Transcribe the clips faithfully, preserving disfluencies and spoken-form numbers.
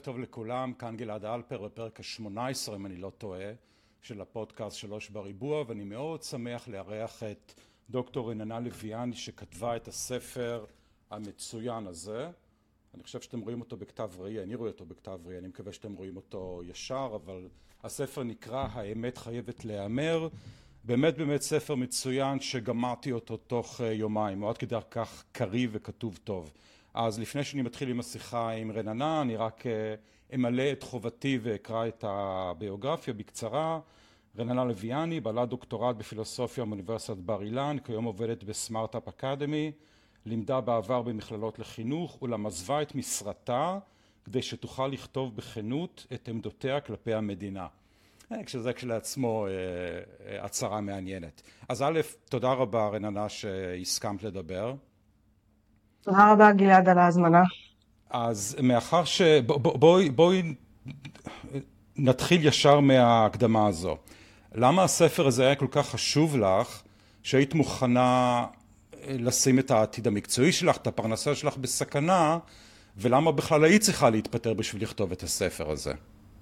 טוב לכולם, כאן גלעד אלפר בפרק ה-שמונה עשרה אם אני לא טועה של הפודקאסט שלוש בריבוע, ואני מאוד שמח לארח את דוקטור רננה לויאני שכתבה את הספר המצוין הזה. אני חושב שאתם רואים אותו בכתב ראי, אני רואה אותו בכתב ראי, אני מקווה שאתם רואים אותו ישר, אבל הספר נקרא האמת חייבת להיאמר. באמת באמת ספר מצוין שגמרתי אותו תוך יומיים, מאוד כדי כך קריא וכתוב טוב. אז לפני שאני מתחיל עם השיחה עם רננה, אני רק אמלא את חובתי ואקרא את הביוגרפיה בקצרה. רננה לויאני, בעלת דוקטורט בפילוסופיה מאוניברסיטת בר אילן, כיום עובדת בסמארט-אפ אקדמי, לימדה בעבר במכללות לחינוך, אולם עזבה את משרתה כדי שתוכל לכתוב בכנות את עמדותיה כלפי המדינה. כשזה כשלעצמו הצהרה מעניינת. אז א', תודה רבה רננה שהסכמת לדבר. תודה רבה גלעד על ההזמנה. אז מאחר ש... בואי, בואי נתחיל ישר מההקדמה הזו. למה הספר הזה היה כל כך חשוב לך שהיית מוכנה לשים את העתיד המקצועי שלך, את הפרנסה שלך בסכנה, ולמה בכלל היית צריכה להתפטר בשביל לכתוב את הספר הזה?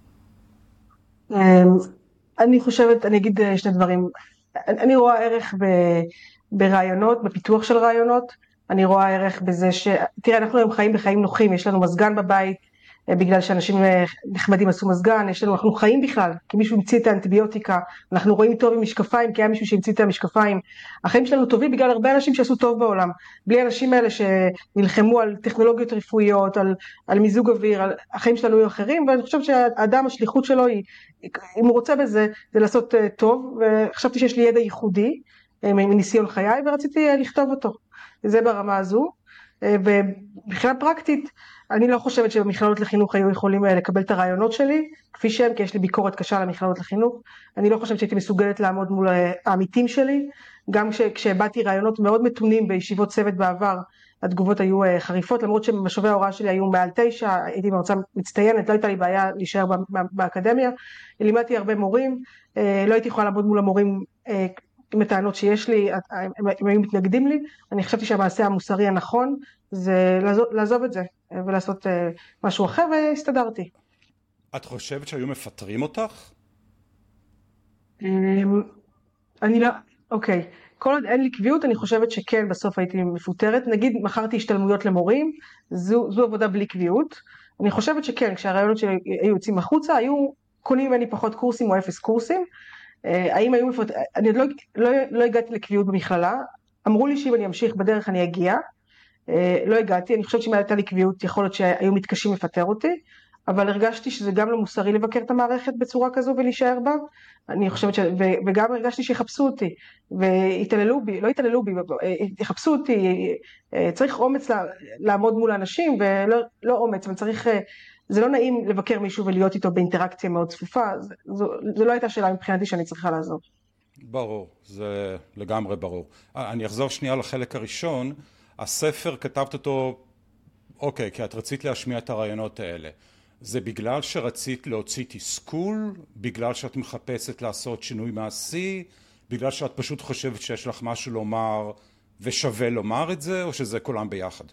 אני חושבת, אני אגיד שני דברים. אני רואה ערך ברעיונות, בפיתוח של רעיונות. אני רואה ערך בזה ש... תראה, אנחנו היום חיים בחיים נוחים, יש לנו מזגן בבית, בגלל שאנשים נחמדים עשו מזגן, יש לנו, אנחנו חיים בכלל, כי מישהו המציא את האנטיביוטיקה, אנחנו רואים טוב עם משקפיים, כי היה מישהו שהמציא את המשקפיים. החיים שלנו טובים בגלל הרבה אנשים שעשו טוב בעולם. בלי האנשים האלה שנלחמו על טכנולוגיות רפואיות, על, על מיזוג אוויר, על... החיים שלנו היו אחרים, ואני חושבת שהאדם, השליחות שלו היא, אם הוא רוצה בזה, זה לעשות טוב, וחשבתי שיש לי ידע ייחודי מניסיון חיי, ורציתי לכתוב אותו. זה ברמה הזו, ובכלל פרקטית, אני לא חושבת שבמכללות לחינוך היו יכולים לקבל את הרעיונות שלי, כפי שהם, כי יש לי ביקורת קשה על המכללות לחינוך. אני לא חושבת שהייתי מסוגלת לעמוד מול העמיתים שלי, גם כשבאתי רעיונות מאוד מתונים בישיבות צוות בעבר, התגובות היו חריפות, למרות שבשווי ההוראה שלי היו מעל תשע, הייתי מרצה מצטיינת, לא הייתה לי בעיה להישאר באקדמיה, לימדתי הרבה מורים, לא הייתי יכולה לעמוד מול המורים עם הטענות שיש לי, הם, הם היו מתנגדים לי. אני חשבתי שהמעשה המוסרי הנכון זה לעזוב, לעזוב את זה ולעשות משהו אחר, והסתדרתי. את חושבת שהיו מפטרים אותך? אני לא, אוקיי. כל עוד אין לי קביעות, אני חושבת שכן, בסוף הייתי מפוטרת. נגיד, מכרתי השתלמויות למורים, זו, זו עבודה בלי קביעות. אני חושבת שכן, כשהרעיונות שלי היו יוצאים החוצה, היו קונים ממני פחות קורסים או אפס קורסים. האם היו מפוטרים? אני עוד לא, לא, לא הגעתי לקביעות במכללה. אמרו לי שאם אני אמשיך בדרך אני אגיע. לא הגעתי, אני חושבת שאם הייתה לי קביעות, יכול להיות שהיו מתקשים לפטר אותי, אבל הרגשתי שזה גם לא מוסרי לבקר את המערכת בצורה כזו ולהישאר בה. אני חושבת ש... ו... וגם הרגשתי שיחפשו אותי, והתעללו בי, לא התעללו בי, יחפשו אותי, צריך אומץ לעמוד מול האנשים, ולא לא אומץ, אבל צריך, זה לא נעים לבקר מישהו ולהיות איתו באינטראקציה מאוד צפופה, זו, זו לא הייתה שאלה מבחינתי שאני צריכה לעזור. ברור, זה לגמרי ברור. אני אחזור שנייה לחלק הראשון. הספר כתבת אותו, אוקיי, כי את רצית להשמיע את הרעיונות האלה. זה בגלל שרצית להוציא תסכול, בגלל שאת מחפשת לעשות שינוי מעשי, בגלל שאת פשוט חושבת שיש לך משהו לומר ושווה לומר את זה, או שזה כולם ביחד?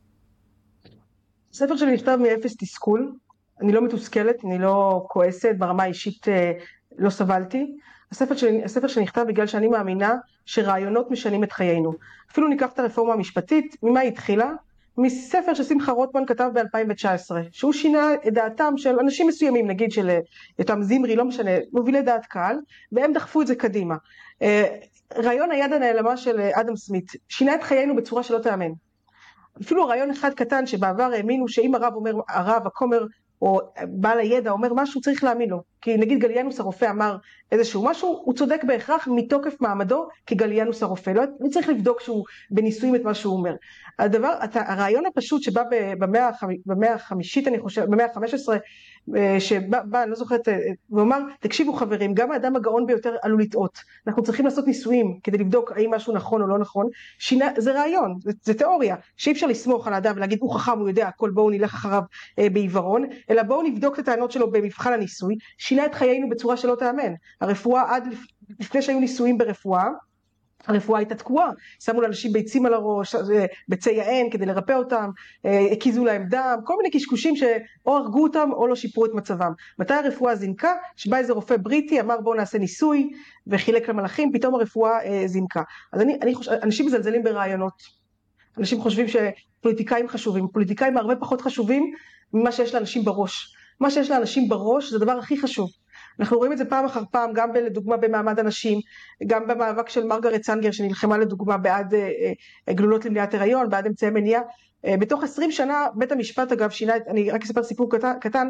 הספר שלי נכתב מאפס תסכול, אני לא מתוסכלת, אני לא כועסת, ברמה האישית לא סבלתי. הספר שלי, הספר שלי נכתב בגלל שאני מאמינה שרעיונות משנים את חיינו. אפילו ניקח את הרפורמה המשפטית, ממה היא התחילה? מספר ששמחה רוטמן כתב ב-אלפיים תשע עשרה, שהוא שינה את דעתם של אנשים מסוימים, נגיד של יותם זמרי, לא משנה, מובילי דעת קהל, והם דחפו את זה קדימה. רעיון היד הנעלמה של אדם סמית, שינה את חיינו בצורה שלא תאמן. אפילו רעיון אחד קטן שבעבר האמינו שאם הרב אומר, הרב, הכומר, או בעל הידע אומר משהו, צריך להאמין לו. כי נגיד גליאנוס הרופא אמר איזשהו משהו, הוא צודק בהכרח מתוקף מעמדו כגליאנוס הרופא. לא, לא צריך לבדוק שהוא בניסויים את מה שהוא אומר. הדבר, הרעיון הפשוט שבא במאה החמישית, אני חושב, במאה ה-חמש עשרה, שבא, אני לא זוכרת, ואומר, תקשיבו חברים, גם האדם הגאון ביותר עלול לטעות. אנחנו צריכים לעשות ניסויים כדי לבדוק האם משהו נכון או לא נכון. שינה, זה רעיון, זה, זה תיאוריה, שאי אפשר לסמוך על האדם ולהגיד, הוא חכם, הוא יודע הכל, בואו נלך אחריו אה, בעיוורון, אלא בואו נבדוק את הטענות שלו במבחן הניסוי. שינה את חיינו בצורה שלא תאמן. הרפואה עד לפני שהיו ניסויים ברפואה, הרפואה הייתה תקועה, שמו לאנשים ביצים על הראש, ביצי יען כדי לרפא אותם, הקיזו להם דם, כל מיני קשקושים שאו הרגו אותם או לא שיפרו את מצבם. מתי הרפואה זינקה? שבא איזה רופא בריטי, אמר בואו נעשה ניסוי, וחילק למלאכים, פתאום הרפואה זינקה. אז אני, אני חושב, אנשים מזלזלים ברעיונות, אנשים חושבים שפוליטיקאים חשובים, פוליטיקאים הרבה פחות חשובים ממה שיש לאנשים בראש. מה שיש לאנשים בראש זה הדבר הכי חשוב. אנחנו רואים את זה פעם אחר פעם, גם לדוגמה במעמד הנשים, גם במאבק של מרגרט צנגר שנלחמה לדוגמה בעד גלולות למניעת הריון, בעד אמצעי מניעה. בתוך עשרים שנה בית המשפט אגב שינה, אני רק אספר סיפור קטן, קטן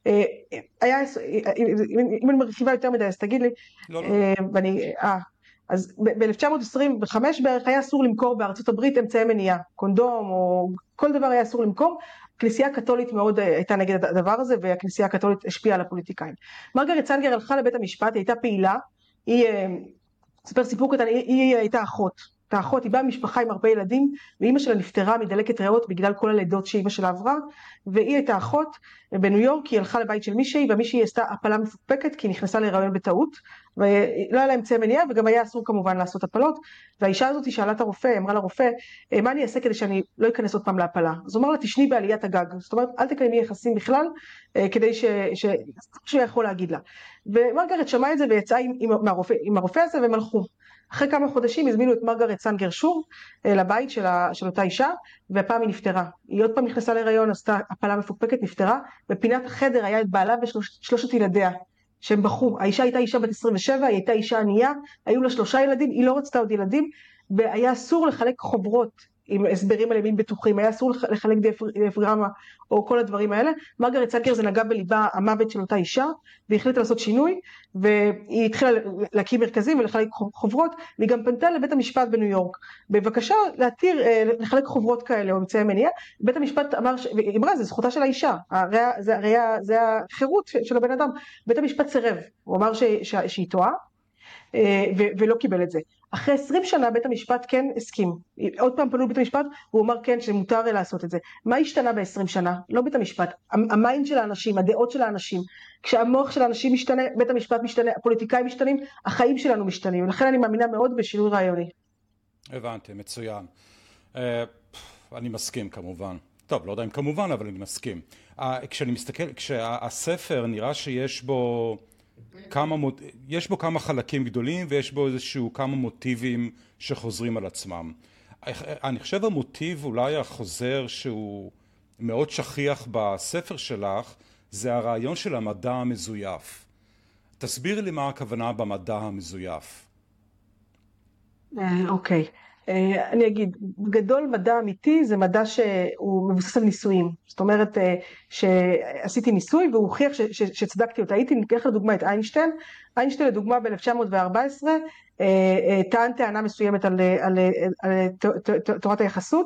היה, אם אני מרחיבה יותר מדי אז תגיד לי, לא, לא. ואני, אה, אז ב-אלף תשע מאות עשרים וחמש בערך היה אסור למכור בארצות הברית אמצעי מניעה, קונדום או כל דבר היה אסור למכור. הכנסייה הקתולית מאוד הייתה נגד הדבר הזה, והכנסייה הקתולית השפיעה על הפוליטיקאים. מרגרט צנגר הלכה לבית המשפט, היא הייתה פעילה, היא, ספר סיפור קטן, היא, היא הייתה אחות, הייתה אחות, היא באה ממשפחה עם הרבה ילדים, ואימא שלה נפטרה מדלקת ריאות בגלל כל הלידות שאימא שלה עברה, והיא הייתה אחות, בניו יורק היא הלכה לבית של מישהי, והמישהי עשתה הפלה מפוקפקת, כי היא נכנסה להיריון בטעות, ולא היה לה אמצעי מניעה, וגם היה אסור כמובן לעשות הפלות, והאישה הזאת היא שאלה את הרופא, אמרה לרופא, מה אני אעשה כדי שאני לא אכנס עוד פעם להפלה? אז הוא אמר לה, תשני בעליית הגג, זאת אומרת, אל תקיימי יחסים בכלל, כדי ש... ש... שהוא יכול להגיד לה. ומרגרט שמעה את זה ויצאה עם, עם, הרופא, עם הרופא הזה והם הלכו. אחרי כמה חודשים הזמינו את מרגרט צנגר שוב לבית של, ה... של אותה אישה, והפעם היא נפטרה. היא עוד פעם נכנסה להיריון, עשתה הפלה מפוקפקת, נפטרה, בפינת החדר היה את בעלה ושלושת ילדיה. שהם בחרו, האישה הייתה אישה בת עשרים ושבע, היא הייתה אישה ענייה, היו לה שלושה ילדים, היא לא רצתה עוד ילדים, והיה אסור לחלק חוברות עם הסברים על ימים בטוחים, היה אסור לחלק דיאפגרמה או כל הדברים האלה. מרגרט צנגר זה נגע בליבה המוות של אותה אישה, והיא החליטה לעשות שינוי, והיא התחילה להקים מרכזים ולחלק חוברות, והיא גם פנתה לבית המשפט בניו יורק, בבקשה להתיר לחלק חוברות כאלה או אמצעי מניעה. בית המשפט אמר, והיא אמרה, זה זכותה של האישה, הרי זה, הרי זה החירות של הבן אדם. בית המשפט סירב, הוא אמר ש, ש, שהיא טועה, ולא קיבל את זה. אחרי עשרים שנה בית המשפט כן הסכים, עוד פעם פנו בית המשפט, הוא אמר כן שמותר לעשות את זה. מה השתנה ב-עשרים שנה? לא בית המשפט, המיינד של האנשים, הדעות של האנשים, כשהמוח של האנשים משתנה, בית המשפט משתנה, הפוליטיקאים משתנים, החיים שלנו משתנים, ולכן אני מאמינה מאוד בשינוי רעיוני. הבנתי, מצוין. אני מסכים כמובן. טוב, לא יודע אם כמובן, אבל אני מסכים. כשאני מסתכל, כשהספר נראה שיש בו כמה, יש בו כמה חלקים גדולים ויש בו איזשהו כמה מוטיבים שחוזרים על עצמם. אני חושב המוטיב אולי החוזר שהוא מאוד שכיח בספר שלך, זה הרעיון של המדע המזויף. תסביר לי מה הכוונה במדע המזויף. אוקיי. אני אגיד, בגדול מדע אמיתי זה מדע שהוא מבוסס על ניסויים. זאת אומרת שעשיתי ניסוי והוא הוכיח שצדקתי אותה. הייתי ניקח לדוגמה את איינשטיין. איינשטיין לדוגמה ב-אלף תשע מאות וארבע עשרה טען טענה מסוימת על, על, על תורת היחסות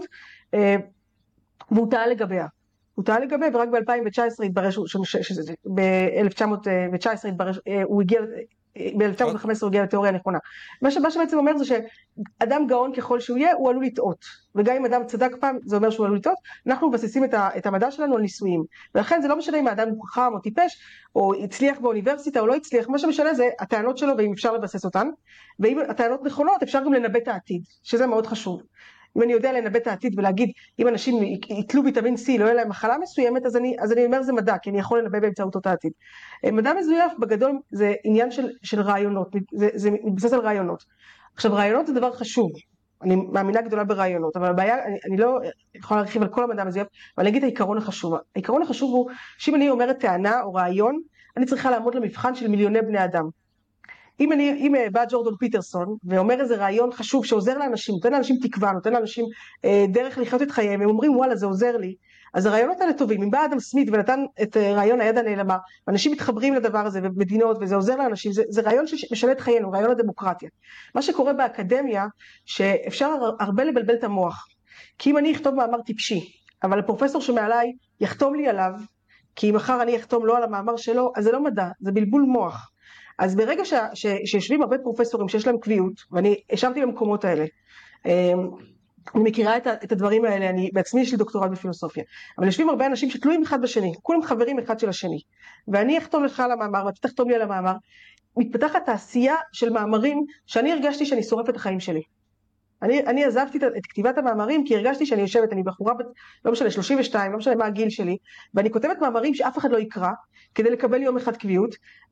והוא טעה לגביה. הוא טעה לגביה ורק ב-אלפיים תשע עשרה התברר, ב-אלף תשע מאות תשע עשרה התברר, הוא הגיע ב-אלף תשע מאות וחמש עשרה הוא הגיע לתיאוריה הנכונה. מה שבעצם אומר זה שאדם גאון ככל שהוא יהיה, הוא עלול לטעות. וגם אם אדם צדק פעם, זה אומר שהוא עלול לטעות. אנחנו מבססים את המדע שלנו על ניסויים. ולכן זה לא משנה אם האדם הוא חכם או טיפש, או הצליח באוניברסיטה או לא הצליח. מה שמשנה זה הטענות שלו ואם אפשר לבסס אותן. ואם הטענות נכונות, אפשר גם לנבא את העתיד, שזה מאוד חשוב. אם אני יודע לנבא את העתיד ולהגיד, אם אנשים יתלו ויטמין C, לא יהיה להם מחלה מסוימת, אז אני, אז אני אומר זה מדע, כי אני יכול לנבא באמצעות אותו העתיד. מדע מזויף בגדול זה עניין של, של רעיונות, זה, זה מתבסס על רעיונות. עכשיו רעיונות זה דבר חשוב, אני מאמינה גדולה ברעיונות, אבל הבעיה, אני, אני לא יכולה להרחיב על כל המדע המזויף, אבל אני אגיד את העיקרון החשוב. העיקרון החשוב הוא, שאם אני אומרת טענה או רעיון, אני צריכה לעמוד למבחן של מיליוני בני אדם. אם אני, אם בא ג'ורדון פיטרסון ואומר איזה רעיון חשוב שעוזר לאנשים, נותן לאנשים תקווה, נותן לאנשים אה, דרך לחיות את חייהם, הם אומרים וואלה זה עוזר לי, אז הרעיונות האלה טובים. אם בא אדם סמית ונתן את רעיון היד הנעלמה, ואנשים מתחברים לדבר הזה ובמדינות וזה עוזר לאנשים, זה, זה רעיון שמשנה את חיינו, רעיון הדמוקרטיה. מה שקורה באקדמיה, שאפשר הרבה לבלבל את המוח, כי אם אני אכתוב מאמר טיפשי, אבל הפרופסור שמעליי יחתום לי עליו, כי מחר אני אחתום לו על המאמר שלו, אז זה לא מדע, זה בלבול מוח. אז ברגע ש, ש, שיושבים הרבה פרופסורים שיש להם קביעות, ואני ישבתי במקומות האלה, אני מכירה את, את הדברים האלה, אני בעצמי יש לי דוקטורט בפילוסופיה, אבל יושבים הרבה אנשים שתלויים אחד בשני, כולם חברים אחד של השני, ואני אחתום לך על המאמר, ואתה תחתום לי על המאמר, מתפתחת תעשייה של מאמרים, שאני הרגשתי שאני שורף את החיים שלי. אני, אני עזבתי את כתיבת המאמרים כי הרגשתי שאני יושבת, אני בחורה, לא משנה, שלושים ושתיים, לא משנה מה הגיל שלי, ואני כותבת מאמרים שאף אחד לא יקרא, כדי לקבל יום אחד קביעות,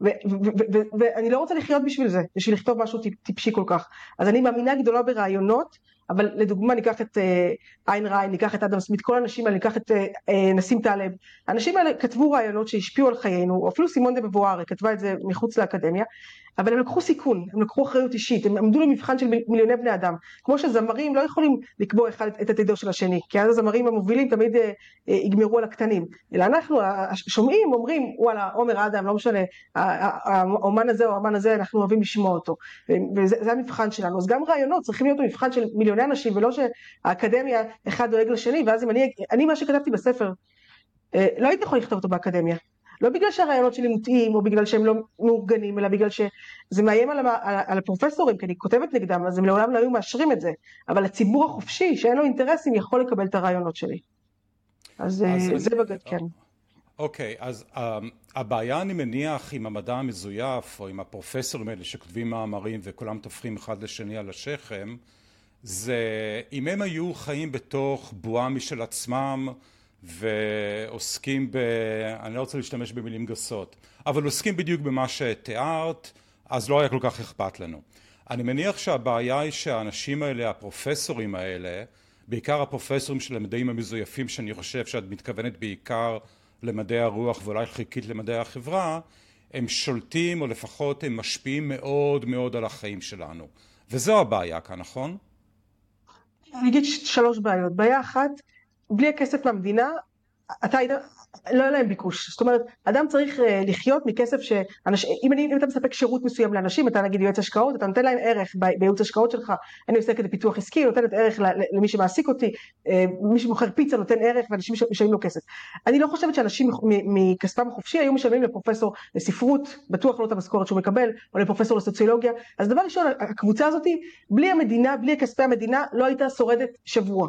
ואני לא רוצה לחיות בשביל זה, בשביל לכתוב משהו טיפשי כל כך. אז אני מאמינה גדולה ברעיונות, אבל לדוגמה ניקח את איין ריין, ניקח את אדם סמית, כל האנשים האלה, ניקח את נסים טלב, האנשים האלה כתבו רעיונות שהשפיעו על חיינו, או אפילו סימון דה בבואר כתבה את זה מחוץ לאקדמיה, אבל הם לקחו סיכון, הם לקחו אחריות אישית, הם עמדו למבחן של מיליוני בני אדם, כמו שזמרים לא יכולים לקבוע אחד את עתידו של השני, כי אז הזמרים המובילים תמיד אה, אה, יגמרו על הקטנים, אלא אנחנו השומעים אומרים, וואלה, עומר אדם, לא משנה, האומן הזה או האומן הזה, אנחנו אוהבים לשמוע אותו, וזה זה המבחן שלנו. אז גם רעיונות צריכים להיות במבחן של מיליוני אנשים, ולא שהאקדמיה אחד דואג לשני, ואז אם אני, אני מה שכתבתי בספר, אה, לא הייתי יכול לכתוב אותו באקדמיה, לא בגלל שהרעיונות שלי מוטעים, או בגלל שהם לא מאורגנים, אלא בגלל שזה מאיים על, על, על הפרופסורים, כי אני כותבת נגדם, אז הם לעולם לא היו מאשרים את זה. אבל הציבור החופשי, שאין לו אינטרסים, יכול לקבל את הרעיונות שלי. אז, אז זה אני... בגד, כן. אוקיי, אז um, הבעיה אני מניח עם המדע המזויף, או עם הפרופסורים האלה שכותבים מאמרים, וכולם תופכים אחד לשני על השכם, זה אם הם היו חיים בתוך בועה משל עצמם, ועוסקים ב... אני לא רוצה להשתמש במילים גסות, אבל עוסקים בדיוק במה שתיארת, אז לא היה כל כך אכפת לנו. אני מניח שהבעיה היא שהאנשים האלה, הפרופסורים האלה, בעיקר הפרופסורים של המדעים המזויפים, שאני חושב שאת מתכוונת בעיקר למדעי הרוח ואולי חלקית למדעי החברה, הם שולטים או לפחות הם משפיעים מאוד מאוד על החיים שלנו. וזו הבעיה כאן, נכון? אני אגיד שלוש בעיות. בעיה אחת, בלי הכסף מהמדינה, אתה לא היה להם ביקוש. זאת אומרת, אדם צריך לחיות מכסף שאנשים, אם, אני, אם אתה מספק שירות מסוים לאנשים, אתה נגיד יועץ השקעות, אתה נותן להם ערך בייעוץ השקעות שלך, אני עוסקת בפיתוח עסקי, נותנת ערך למי שמעסיק אותי, מי שמוכר פיצה נותן ערך, ואנשים משלמים לו כסף. אני לא חושבת שאנשים מכספם החופשי היו משלמים לפרופסור לספרות, בטוח לא את המשכורת שהוא מקבל, או לפרופסור לסוציולוגיה. אז דבר ראשון, הקבוצה הזאת, בלי המדינה, בלי כספי המדינה, לא הייתה שורדת שבוע.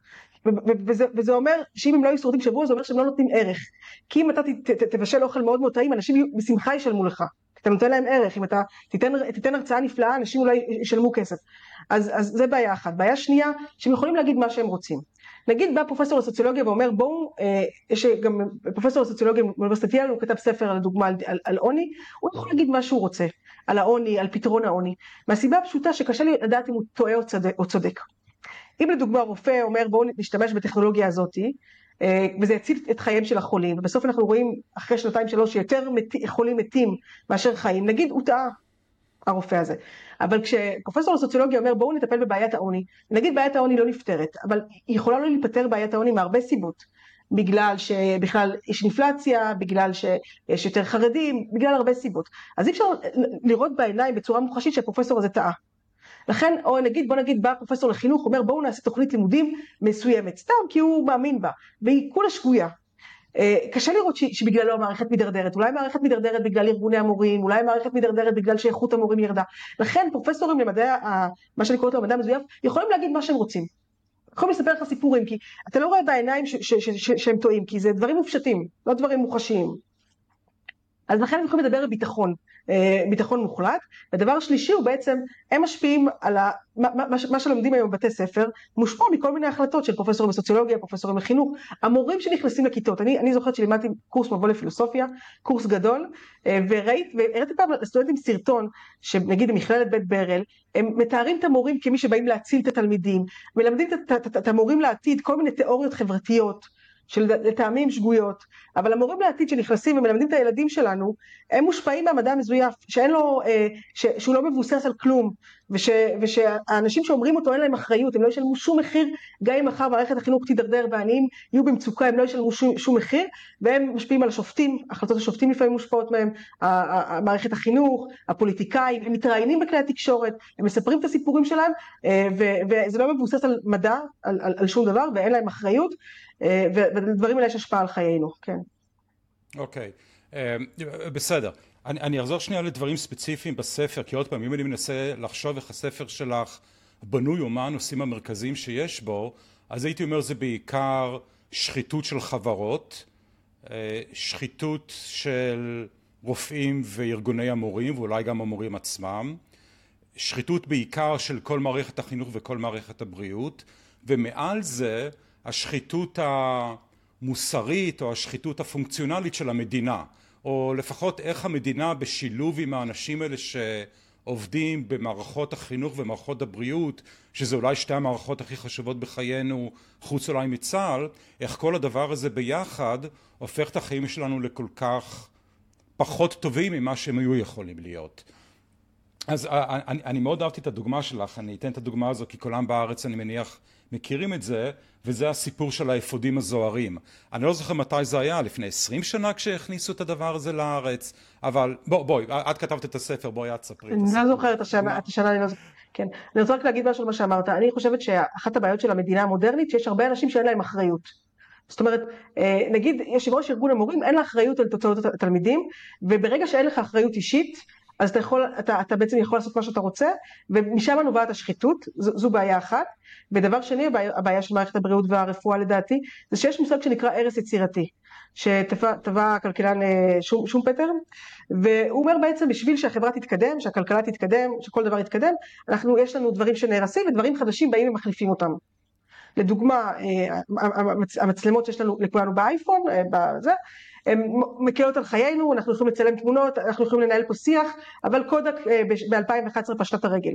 וזה, וזה אומר שאם הם לא היו שורדים שבוע, זה אומר שהם לא נותנים ערך. כי אם אתה תבשל אוכל מאוד מאוד טעים, אנשים בשמחה ישלמו לך. אתה נותן להם ערך. אם אתה תיתן, תיתן הרצאה נפלאה, אנשים אולי ישלמו כסף. אז, אז זה בעיה אחת. בעיה שנייה, שהם יכולים להגיד מה שהם רוצים. נגיד בא פרופסור לסוציולוגיה ואומר, בואו, אה, יש גם פרופסור לסוציולוגיה באוניברסיטת ייל, הוא כתב ספר לדוגמה על, על, על עוני, הוא יכול להגיד מה שהוא רוצה, על העוני, על פתרון העוני. מהסיבה הפשוטה שקשה לי לדעת אם הוא טועה או צודק. או צודק. אם לדוגמה רופא אומר בואו נשתמש בטכנולוגיה הזאת, וזה יציל את חייהם של החולים, ובסוף אנחנו רואים אחרי שנתיים שלוש שיותר מת, חולים מתים מאשר חיים, נגיד הוא טעה הרופא הזה. אבל כשפרופסור לסוציולוגיה אומר בואו נטפל בבעיית העוני, נגיד בעיית העוני לא נפתרת, אבל היא יכולה לא להיפטר בעיית העוני מהרבה סיבות, בגלל שבכלל יש אינפלציה, בגלל שיש יותר חרדים, בגלל הרבה סיבות. אז אי אפשר לראות בעיניים בצורה מוחשית שהפרופסור הזה טעה. לכן, או נגיד, בוא נגיד, בא פרופסור לחינוך, אומר בואו נעשה תוכנית לימודים מסוימת, סתם כי הוא מאמין בה, והיא כולה שגויה. קשה לראות שבגללו המערכת מדרדרת, אולי מערכת מדרדרת בגלל ארגוני המורים, אולי מערכת מדרדרת בגלל שאיכות המורים ירדה. לכן פרופסורים למדעי, מה שאני קוראת לו המדע המזויף, יכולים להגיד מה שהם רוצים. יכולים לספר לך סיפורים, כי אתה לא רואה בעיניים שהם טועים, כי זה דברים מופשטים, לא דברים מוחשיים. אז לכן הם יכולים לדבר בביטחון, ביטחון מוחלט. ודבר שלישי הוא בעצם, הם משפיעים על ה, מה, מה, מה שלומדים היום בבתי ספר, מושפע מכל מיני החלטות של פרופסורים בסוציולוגיה, פרופסורים לחינוך, המורים שנכנסים לכיתות. אני, אני זוכרת שלימדתי קורס מבוא לפילוסופיה, קורס גדול, וראית, והראיתי פעם לסטודנטים סרטון, שנגיד במכללת בית ברל, הם מתארים את המורים כמי שבאים להציל את התלמידים, מלמדים את, את, את, את המורים לעתיד כל מיני תיאוריות חברתיות, של לטעמים שגויות, אבל המורים לעתיד שנכנסים ומלמדים את הילדים שלנו, הם מושפעים מהמדע המזויף, שאין לו, ש, שהוא לא מבוסס על כלום, וש, ושהאנשים שאומרים אותו אין להם אחריות, הם לא ישלמו שום מחיר, גם אם מחר מערכת החינוך תידרדר והעניים יהיו במצוקה, הם לא ישלמו שום, שום מחיר, והם משפיעים על השופטים, החלטות השופטים לפעמים מושפעות מהם, מערכת החינוך, הפוליטיקאים, הם מתראיינים בכלי התקשורת, הם מספרים את הסיפורים שלהם, ו, וזה לא מבוסס על מדע, על, על, על שום דבר, ואין להם אחריות, ודברים האלה יש השפעה על חיינו, כן. אוקיי, בסדר. אני, אני אחזור שנייה לדברים ספציפיים בספר, כי עוד פעם, אם אני מנסה לחשוב איך הספר שלך בנוי או מה הנושאים המרכזיים שיש בו, אז הייתי אומר זה בעיקר שחיתות של חברות, שחיתות של רופאים וארגוני המורים, ואולי גם המורים עצמם, שחיתות בעיקר של כל מערכת החינוך וכל מערכת הבריאות, ומעל זה השחיתות המוסרית או השחיתות הפונקציונלית של המדינה, או לפחות איך המדינה בשילוב עם האנשים האלה שעובדים במערכות החינוך ומערכות הבריאות, שזה אולי שתי המערכות הכי חשובות בחיינו חוץ אולי מצה"ל, איך כל הדבר הזה ביחד הופך את החיים שלנו לכל כך פחות טובים ממה שהם היו יכולים להיות. אז אני, אני מאוד אהבתי את הדוגמה שלך, אני אתן את הדוגמה הזו כי כולם בארץ אני מניח מכירים את זה, וזה הסיפור של האפודים הזוהרים. אני לא זוכר מתי זה היה, לפני עשרים שנה כשהכניסו את הדבר הזה לארץ, אבל בוא, בואי, את כתבת את הספר, בואי את ספרי את הספר. אני לא זוכרת את השנה, את השנה אני לא זוכרת. כן, אני רוצה רק להגיד משהו על מה שאמרת. אני חושבת שאחת הבעיות של המדינה המודרנית, שיש הרבה אנשים שאין להם אחריות. זאת אומרת, נגיד, יושב ראש ארגון המורים, אין לה אחריות על תוצאות התלמידים, וברגע שאין לך אחריות אישית, אז אתה יכול, אתה, אתה בעצם יכול לעשות מה שאתה רוצה, ומשם נובעת השחיתות, זו, זו בעיה אחת. ודבר שני, הבעיה, הבעיה של מערכת הבריאות והרפואה לדעתי, זה שיש מושג שנקרא ערש יצירתי, שטבע הכלכלן שום, שום פטר, והוא אומר בעצם בשביל שהחברה תתקדם, שהכלכלה תתקדם, שכל דבר יתקדם, אנחנו, יש לנו דברים שנהרסים, ודברים חדשים באים ומחליפים אותם. לדוגמה, המצלמות שיש לנו לכולנו באייפון, בזה, הן מקלות על חיינו, אנחנו יכולים לצלם תמונות, אנחנו יכולים לנהל פה שיח, אבל קודק ב-אלפיים ואחת עשרה פשטה את הרגל.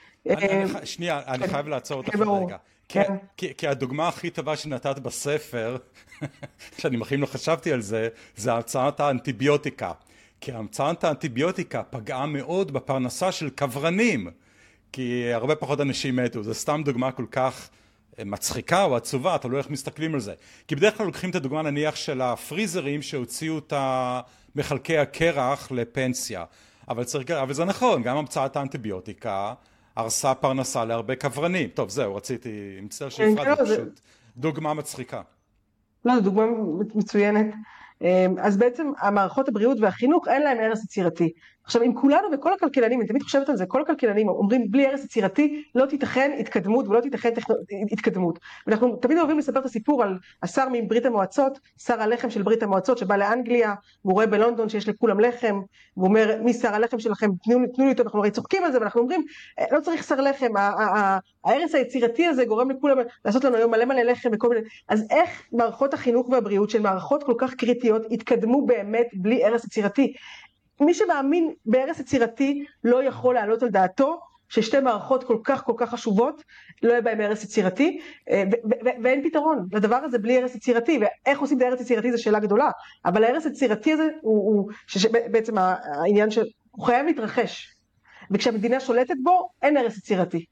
שנייה, אני חייב לעצור אותך רגע. כי הדוגמה הכי טובה שנתת בספר, שאני מכין לא חשבתי על זה, זה המצאת האנטיביוטיקה. כי המצאת האנטיביוטיקה פגעה מאוד בפרנסה של קברנים, כי הרבה פחות אנשים מתו. זו סתם דוגמה כל כך מצחיקה או עצובה, אתה לא איך מסתכלים על זה. כי בדרך כלל לוקחים את הדוגמה נניח של הפריזרים שהוציאו את מחלקי הקרח לפנסיה. אבל, צריך, אבל זה נכון, גם המצאת האנטיביוטיקה הרסה פרנסה להרבה קברנים. טוב, זהו, רציתי, מצטער שהפרעת, זה פשוט דוגמה מצחיקה. לא, זו דוגמה מצוינת. אז בעצם המערכות הבריאות והחינוך אין להם ערש יצירתי. עכשיו, אם כולנו וכל הכלכלנים, אני תמיד חושבת על זה, כל הכלכלנים אומרים בלי ערש יצירתי לא תיתכן התקדמות ולא תיתכן התקדמות. ואנחנו תמיד אוהבים לספר את הסיפור על השר מברית המועצות, שר הלחם של ברית המועצות שבא לאנגליה, והוא רואה בלונדון שיש לכולם לחם, והוא אומר, מי שר הלחם שלכם? תנו, תנו לי אותו, אנחנו הרי צוחקים על זה, ואנחנו אומרים, לא צריך שר לחם, הערש היצירתי הזה גורם לכולם לעשות לנו היום מלא מלא לחם וכל מיני. אז איך מערכות החינוך והבריאות של מערכות כל כך קריטיות התקדמו באמת בלי ערש יצירתי? מי שמאמין בערש יצירתי לא יכול לעלות על דעתו ששתי מערכות כל כך כל כך חשובות לא יהיה בהם ערש יצירתי, ואין פתרון לדבר הזה בלי ערש יצירתי. ואיך עושים את הערש יצירתי זו שאלה גדולה, אבל הערש יצירתי הזה הוא בעצם העניין שהוא חייב להתרחש, וכשהמדינה שולטת בו אין ערש יצירתי.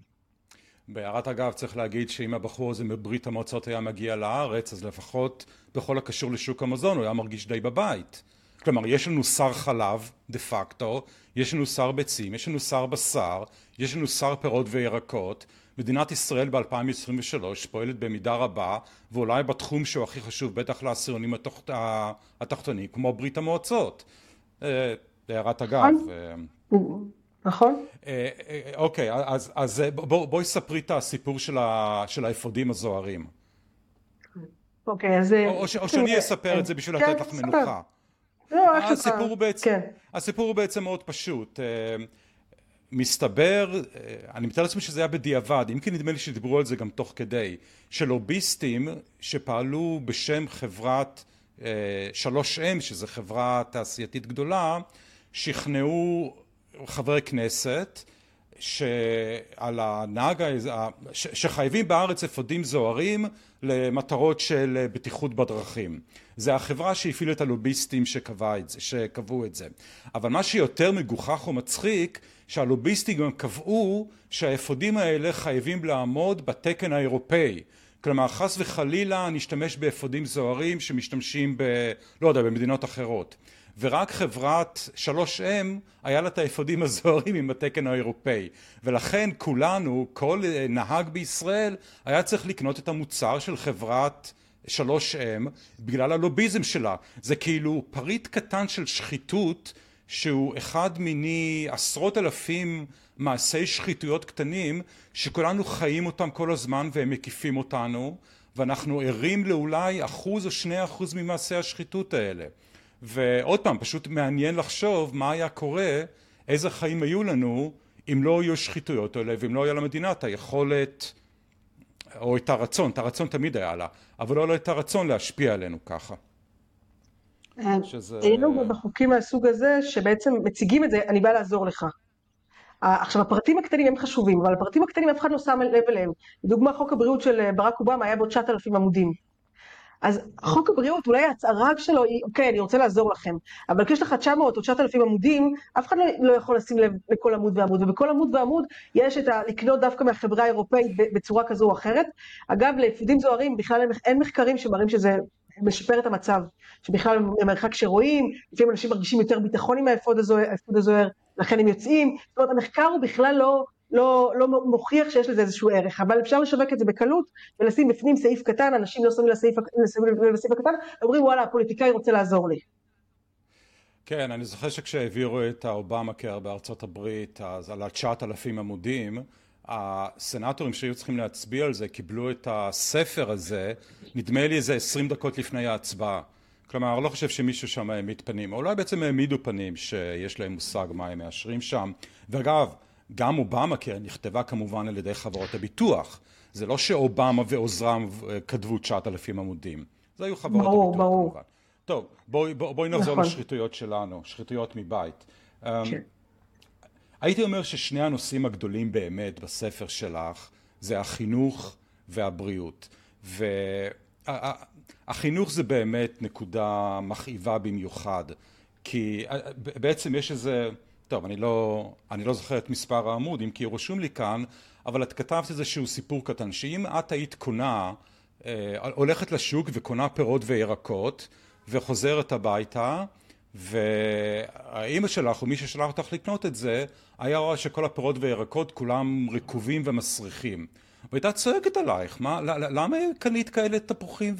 בהערת אגב צריך להגיד שאם הבחור הזה מברית המועצות היה מגיע לארץ, אז לפחות בכל הקשור לשוק המזון הוא היה מרגיש די בבית. כלומר, יש לנו שר חלב דה פקטו, יש לנו שר ביצים, יש לנו שר בשר, יש לנו שר פירות וירקות. מדינת ישראל ב-אלפיים עשרים ושלוש פועלת במידה רבה, ואולי בתחום שהוא הכי חשוב, בטח לעשירונים התחתונים, כמו ברית המועצות. הערת אגב. נכון. אוקיי, אז בואי ספרי את הסיפור של האפודים הזוהרים. אוקיי, אז... או שאני אספר את זה בשביל לתת לך מנוחה. הסיפור הוא בעצם, כן. הסיפור הוא בעצם מאוד פשוט. מסתבר, אני מתאר לעצמי שזה היה בדיעבד, אם כי נדמה לי שדיברו על זה גם תוך כדי, שלוביסטים שפעלו בשם חברת שלוש אם, שזו חברה תעשייתית גדולה, שכנעו חברי כנסת שעל הנהג, שחייבים בארץ אפודים זוהרים למטרות של בטיחות בדרכים. זה החברה שהפעילה את הלוביסטים שקבע את זה, שקבעו את זה. אבל מה שיותר מגוחך ומצחיק, שהלוביסטים גם קבעו שהאפודים האלה חייבים לעמוד בתקן האירופאי. כלומר, חס וחלילה נשתמש באפודים זוהרים שמשתמשים ב, לא יודע, במדינות אחרות. ורק חברת שלוש אם היה לה את האפודים הזוהרים עם התקן האירופאי. ולכן כולנו, כל נהג בישראל, היה צריך לקנות את המוצר של חברת שלוש אם בגלל הלוביזם שלה. זה כאילו פריט קטן של שחיתות שהוא אחד מיני עשרות אלפים מעשי שחיתויות קטנים שכולנו חיים אותם כל הזמן והם מקיפים אותנו, ואנחנו ערים לאולי אחוז או שני אחוז ממעשי השחיתות האלה. ועוד פעם, פשוט מעניין לחשוב מה היה קורה, איזה חיים היו לנו אם לא יהיו שחיתויות האלה, ואם לא היה למדינה את היכולת, או את הרצון, את הרצון תמיד היה לה, אבל לא את הרצון להשפיע עלינו ככה. שזה... היינו בחוקים מהסוג הזה, שבעצם מציגים את זה, אני באה לעזור לך. עכשיו, הפרטים הקטנים הם חשובים, אבל הפרטים הקטנים אף אחד לא שם לב אליהם. לדוגמה, חוק הבריאות של ברק אובמה היה בו תשעת אלפים עמודים. אז חוק הבריאות, אולי ההצהרה שלו היא, אוקיי, אני רוצה לעזור לכם, אבל כשיש לך תשע מאות או תשעת אלפים עמודים, אף אחד לא, לא יכול לשים לב לכל עמוד ועמוד, ובכל עמוד ועמוד יש את ה... לקנות דווקא מהחברה האירופאית בצורה כזו או אחרת. אגב, לאפודים זוהרים, בכלל אין מחקרים שמראים שזה משפר את המצב, שבכלל במרחק שרואים, לפעמים אנשים מרגישים יותר ביטחון עם האפוד הזוהר, לכן הם יוצאים. זאת אומרת, המחקר הוא בכלל לא... לא, לא מוכיח שיש לזה איזשהו ערך, אבל אפשר לשווק את זה בקלות, ולשים בפנים סעיף קטן, אנשים לא שמים לסעיף, לסעיף הקטן, אומרים וואלה, הפוליטיקאי רוצה לעזור לי. כן, אני זוכר שכשהעבירו את האובמה קר בארצות הברית, אז על תשעת אלפים עמודים, הסנטורים שהיו צריכים להצביע על זה, קיבלו את הספר הזה, נדמה לי איזה עשרים דקות לפני ההצבעה. כלומר, אני לא חושב שמישהו שם העמיד פנים, אולי בעצם העמידו פנים שיש להם מושג מה הם מאשרים שם, ואגב, גם אובמה קר נכתבה כמובן על ידי חברות הביטוח. זה לא שאובמה ועוזרם כתבו תשעת אלפים עמודים. זה היו חברות ברור, הביטוח ברור. כמובן. טוב, בואי, בואי, בואי נחזור נכון. לשחיתויות שלנו, שחיתויות מבית. כן. הייתי אומר ששני הנושאים הגדולים באמת בספר שלך זה החינוך והבריאות. והחינוך זה באמת נקודה מכאיבה במיוחד, כי בעצם יש איזה... טוב, אני לא, אני לא זוכר את מספר העמוד, אם כי רשום לי כאן, אבל את כתבת איזשהו סיפור קטן, שאם את היית קונה, אה, הולכת לשוק וקונה פירות וירקות, וחוזרת הביתה, והאמא שלך או מי ששלח אותך לקנות את זה, היה רואה שכל הפירות וירקות כולם רקובים ומסריחים. והייתה צועקת עלייך, מה, למה קנית כאלה תפוחים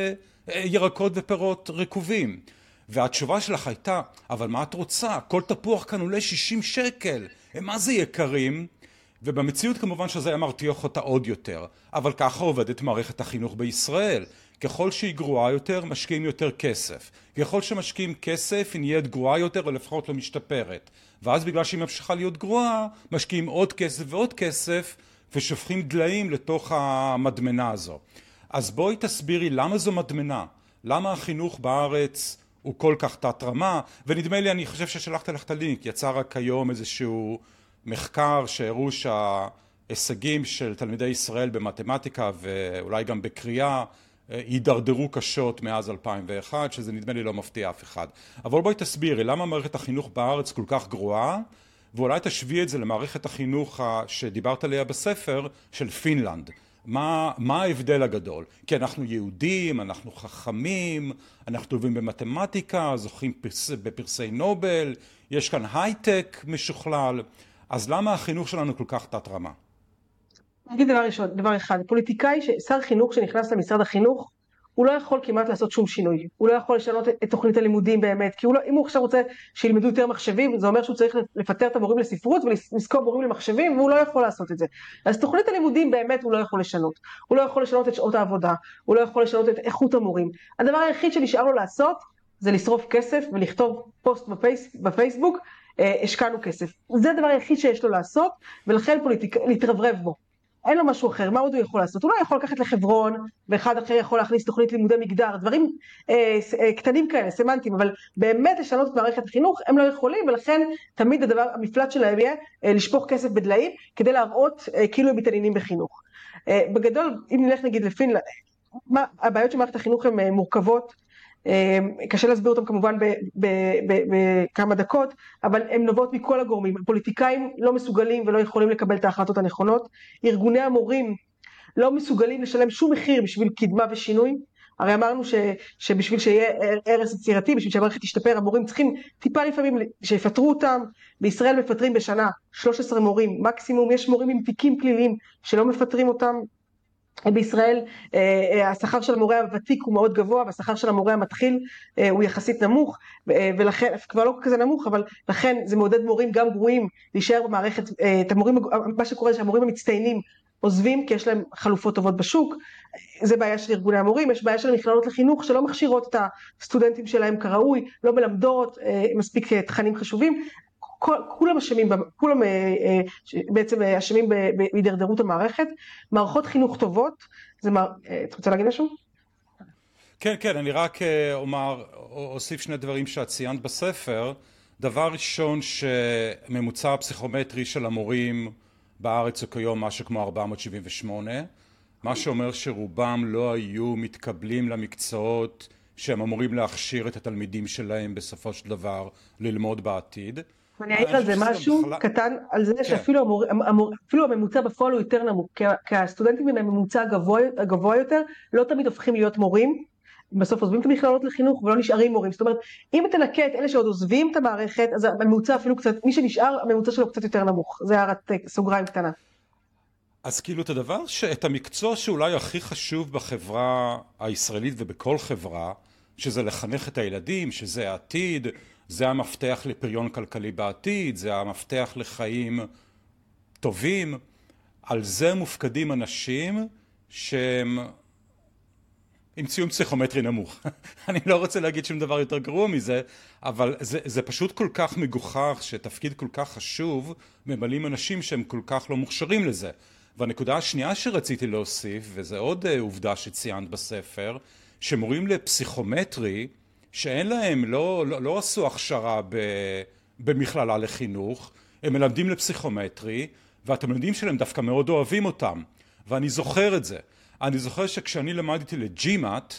וירקות ופירות רקובים? והתשובה שלך הייתה, אבל מה את רוצה? כל תפוח כאן עולה שישים שקל. הם מה זה יקרים? ובמציאות כמובן שזה היה מרתיח אותה עוד יותר. אבל ככה עובדת מערכת החינוך בישראל. ככל שהיא גרועה יותר, משקיעים יותר כסף. ככל שמשקיעים כסף, היא נהיית גרועה יותר, או לפחות לא משתפרת. ואז בגלל שהיא ממשיכה להיות גרועה, משקיעים עוד כסף ועוד כסף, ושופכים דליים לתוך המדמנה הזו. אז בואי תסבירי למה זו מדמנה. למה החינוך בארץ... הוא כל כך תת רמה, ונדמה לי, אני חושב ששלחת לך את הלינק, יצא רק היום איזשהו מחקר שהראו שההישגים של תלמידי ישראל במתמטיקה ואולי גם בקריאה הידרדרו קשות מאז אלפיים ואחת, שזה נדמה לי לא מפתיע אף אחד. אבל בואי תסבירי, למה מערכת החינוך בארץ כל כך גרועה, ואולי תשווי את זה למערכת החינוך שדיברת עליה בספר של פינלנד. מה, מה ההבדל הגדול? כי אנחנו יהודים, אנחנו חכמים, אנחנו טובים במתמטיקה, זוכים פרס, בפרסי נובל, יש כאן הייטק משוכלל, אז למה החינוך שלנו כל כך תת רמה? אני אגיד דבר ראשון, דבר אחד, פוליטיקאי, שר חינוך שנכנס למשרד החינוך, הוא לא יכול כמעט לעשות שום שינוי, הוא לא יכול לשנות את תוכנית הלימודים באמת, כי הוא לא, אם הוא עכשיו רוצה שילמדו יותר מחשבים, זה אומר שהוא צריך לפטר את המורים לספרות ולזכור מורים למחשבים, והוא לא יכול לעשות את זה. אז תוכנית הלימודים באמת הוא לא יכול לשנות, הוא לא יכול לשנות את שעות העבודה, הוא לא יכול לשנות את איכות המורים. הדבר היחיד שנשאר לו לעשות, זה לשרוף כסף ולכתוב פוסט בפייס, בפייסבוק, אה, השקענו כסף. זה הדבר היחיד שיש לו לעשות, ולכן פוליטיק, להתרברב בו. אין לו משהו אחר, מה עוד הוא יכול לעשות? הוא לא יכול לקחת לחברון, ואחד אחר יכול להכניס תוכנית לימודי מגדר, דברים אה, אה, קטנים כאלה, סמנטיים, אבל באמת לשנות את מערכת החינוך, הם לא יכולים, ולכן תמיד הדבר, המפלט שלהם יהיה אה, לשפוך כסף בדליים, כדי להראות אה, כאילו הם מתעניינים בחינוך. אה, בגדול, אם נלך נגיד לפינלנד, מה, הבעיות של מערכת החינוך הן אה, מורכבות, קשה להסביר אותם כמובן בכמה דקות, אבל הם נובעות מכל הגורמים. הפוליטיקאים לא מסוגלים ולא יכולים לקבל את ההחלטות הנכונות, ארגוני המורים לא מסוגלים לשלם שום מחיר בשביל קדמה ושינוי. הרי אמרנו ש, שבשביל שיהיה ערס יצירתי, בשביל שהמערכת תשתפר, המורים צריכים טיפה לפעמים שיפטרו אותם. בישראל מפטרים בשנה שלושה עשר מורים מקסימום, יש מורים עם תיקים פליליים שלא מפטרים אותם. בישראל השכר של המורה הוותיק הוא מאוד גבוה, והשכר של המורה המתחיל הוא יחסית נמוך, ולכן, כבר לא כזה נמוך, אבל לכן זה מעודד מורים גם גרועים להישאר במערכת. את המורים, מה שקורה זה שהמורים המצטיינים עוזבים כי יש להם חלופות טובות בשוק. זה בעיה של ארגוני המורים. יש בעיה של מכללות לחינוך שלא מכשירות את הסטודנטים שלהם כראוי, לא מלמדות מספיק תכנים חשובים. כולם אשמים, כולם בעצם אשמים בהידרדרות המערכת. מערכות חינוך טובות, זה מה, אתה רוצה להגיד משהו? כן, כן, אני רק אומר, אוסיף שני דברים שאת ציינת בספר. דבר ראשון, שממוצע הפסיכומטרי של המורים בארץ הוא כיום משהו כמו ארבע מאות שבעים ושמונה, מה שאומר שרובם לא היו מתקבלים למקצועות שהם אמורים להכשיר את התלמידים שלהם בסופו של דבר ללמוד בעתיד. אני אעיר על זה משהו בחלה... קטן, על זה כן. שאפילו המור... המור... אפילו הממוצע בפועל הוא יותר נמוך, כי הסטודנטים עם הממוצע הגבוה, הגבוה יותר לא תמיד הופכים להיות מורים, בסוף עוזבים את המכללות לחינוך ולא נשארים מורים. זאת אומרת, אם תנקה את אלה שעוד עוזבים את המערכת, אז הממוצע אפילו קצת, מי שנשאר, הממוצע שלו קצת יותר נמוך. זה הערת סוגריים קטנה. אז כאילו את הדבר, שאת המקצוע שאולי הכי חשוב בחברה הישראלית ובכל חברה, שזה לחנך את הילדים, שזה העתיד, זה המפתח לפריון כלכלי בעתיד, זה המפתח לחיים טובים, על זה מופקדים אנשים שהם עם ציון פסיכומטרי נמוך. אני לא רוצה להגיד שום דבר יותר גרוע מזה, אבל זה, זה פשוט כל כך מגוחך שתפקיד כל כך חשוב ממלאים אנשים שהם כל כך לא מוכשרים לזה. והנקודה השנייה שרציתי להוסיף, וזה עוד עובדה שציינת בספר, שמורים לפסיכומטרי, שאין להם, לא, לא, לא עשו הכשרה ב, במכללה לחינוך, הם מלמדים לפסיכומטרי, והתלמידים שלהם דווקא מאוד אוהבים אותם. ואני זוכר את זה. אני זוכר שכשאני למדתי לג'ימאט,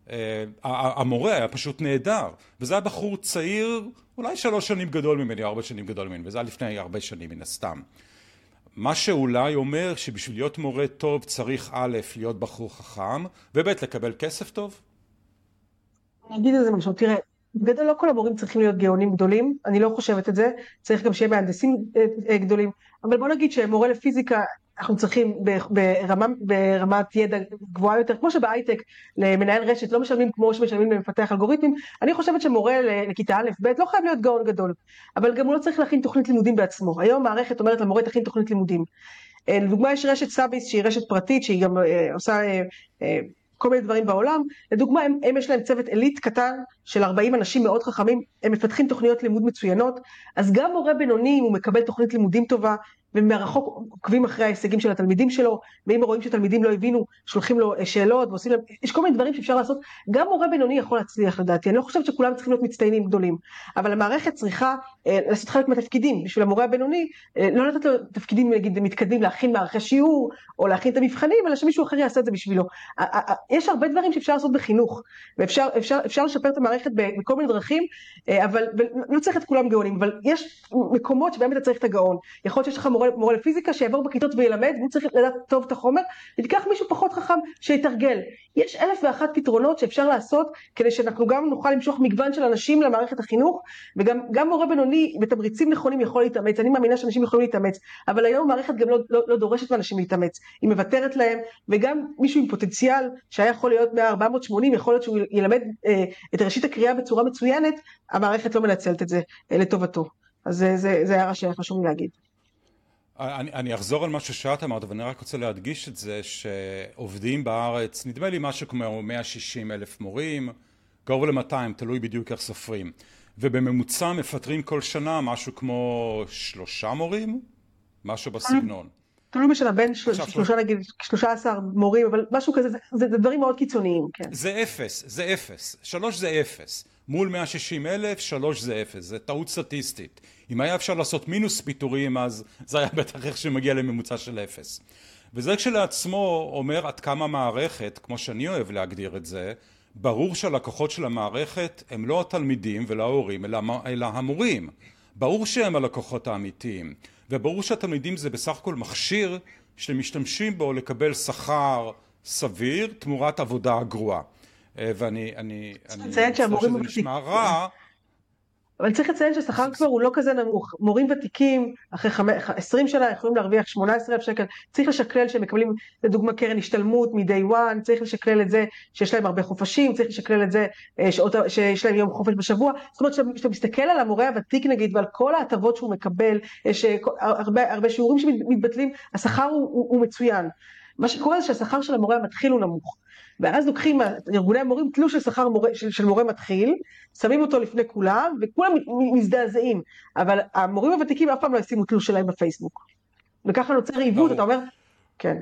המורה היה פשוט נהדר, וזה היה בחור צעיר, אולי שלוש שנים גדול ממני, ארבע שנים גדול ממני, וזה היה לפני הרבה שנים מן הסתם. מה שאולי אומר שבשביל להיות מורה טוב צריך א', להיות בחור חכם, וב', לקבל כסף טוב? אני אגיד את זה משהו, תראה, בגדול לא כל המורים צריכים להיות גאונים גדולים, אני לא חושבת את זה, צריך גם שיהיה מהנדסים גדולים, אבל בוא נגיד שמורה לפיזיקה, אנחנו צריכים ברמה, ברמת ידע גבוהה יותר, כמו שבהייטק למנהל רשת לא משלמים כמו שמשלמים למפתח אלגוריתמים, אני חושבת שמורה לכיתה א' ב' לא חייב להיות גאון גדול, אבל גם הוא לא צריך להכין תוכנית לימודים בעצמו. היום מערכת אומרת למורה תכין תוכנית לימודים. לדוגמה יש רשת סאביס שהיא רשת פרטית, שהיא גם עושה כל מיני דברים בעולם. לדוגמה הם, הם יש להם צוות אליט קטן של ארבעים אנשים מאוד חכמים, הם מפתחים תוכניות לימוד מצוינות, אז גם מורה בינוני הוא מקבל תוכנית לימודים טובה, ומרחוק עוקבים אחרי ההישגים של התלמידים שלו, ואם רואים שתלמידים לא הבינו, שולחים לו שאלות, ועושים להם, יש כל מיני דברים שאפשר לעשות, גם מורה בינוני יכול להצליח לדעתי, אני לא חושבת שכולם צריכים להיות מצטיינים גדולים, אבל המערכת צריכה אה, לעשות חלק מהתפקידים, בשביל המורה הבינוני, אה, לא לתת לו תפקידים נגיד מתקדמים, להכין מערכי שיעור, או להכין את המבחנים, אלא שמישהו אחר יעשה את זה בשבילו. אה, אה, אה, יש הרבה דברים שאפשר לעשות בחינוך, ואפשר אפשר, אפשר לשפר את המערכת בכל מיני דרכים, אה, אבל לא צריך את כולם גאונים, אבל יש מקומות שבהם אתה צריך את הגאון. יכול להיות שיש לך מורה, מורה לפיזיקה שיעבור בכיתות וילמד, והוא צריך לדעת טוב את החומר, ותיקח מישהו פחות חכם שיתרגל. יש אלף ואחת פתרונות שאפשר לעשות, כדי שאנחנו גם נוכל למשוך מגוון של אנשים למערכת החינוך, וגם גם מורה בינוני בתמריצים נכונים יכול להתאמץ. אני מאמינה שאנשים יכולים להתאמץ, אבל היום המערכת גם לא, לא, לא דורשת מאנשים להתאמץ, היא מוותרת להם, וגם מישהו עם פוטנציאל שהיה יכול להיות מאה-ארבע מאות שמונים, יכול להיות שהוא ילמד אה, את ראשית הקריאה בצורה מצוינת, המערכת לא מנצלת את זה אה, לטובתו. אז זה, זה, זה הערה שחשוב לי להגיד. אני, אני אחזור על מה ששאת אמרת, אבל אני רק רוצה להדגיש את זה שעובדים בארץ, נדמה לי משהו כמו מאה ושישים אלף מורים, קרוב ל-מאתיים, תלוי בדיוק איך סופרים, ובממוצע מפטרים כל שנה משהו כמו שלושה מורים, משהו בסגנון. תלוי בשנה, בין שלושה נגיד, שלושה עשר מורים, אבל משהו כזה, זה, זה, זה דברים מאוד קיצוניים, כן. זה אפס, זה אפס, שלוש זה אפס. מול מאה ושישים אלף, שלוש זה אפס, זה טעות סטטיסטית. אם היה אפשר לעשות מינוס פיטורים, אז זה היה בטח איך שמגיע לממוצע של אפס. וזה כשלעצמו אומר עד כמה מערכת, כמו שאני אוהב להגדיר את זה, ברור שהלקוחות של המערכת הם לא התלמידים ולא ההורים, אלא, אלא המורים. ברור שהם הלקוחות האמיתיים, וברור שהתלמידים זה בסך הכל מכשיר שמשתמשים בו לקבל שכר סביר תמורת עבודה גרועה. ואני, אני, אני, לציין שהמורים שזה נשמע רע. אבל צריך לציין שהשכר כבר הוא לא כזה נמוך. מורים ותיקים, אחרי עשרים שנה, יכולים להרוויח שמונה עשרה אלף שקל. צריך לשקלל שהם מקבלים, לדוגמה, קרן השתלמות מ-day one, צריך לשקלל את זה שיש להם הרבה חופשים, צריך לשקלל את זה שעות, שיש להם יום חופש בשבוע. זאת אומרת, כשאתה מסתכל על המורה הוותיק נגיד, ועל כל ההטבות שהוא מקבל, יש הרבה, הרבה שיעורים שמתבטלים, השכר הוא, הוא, הוא מצוין. מה שקורה זה שהשכר של המורה המתחיל הוא נמוך, ואז לוקחים ארגוני המורים תלוש של שכר מורה, של, של מורה מתחיל, שמים אותו לפני כולם, וכולם מזדעזעים, אבל המורים הוותיקים אף פעם לא ישימו תלוש שלהם בפייסבוק, וככה נוצר עיוות, אתה אומר, כן.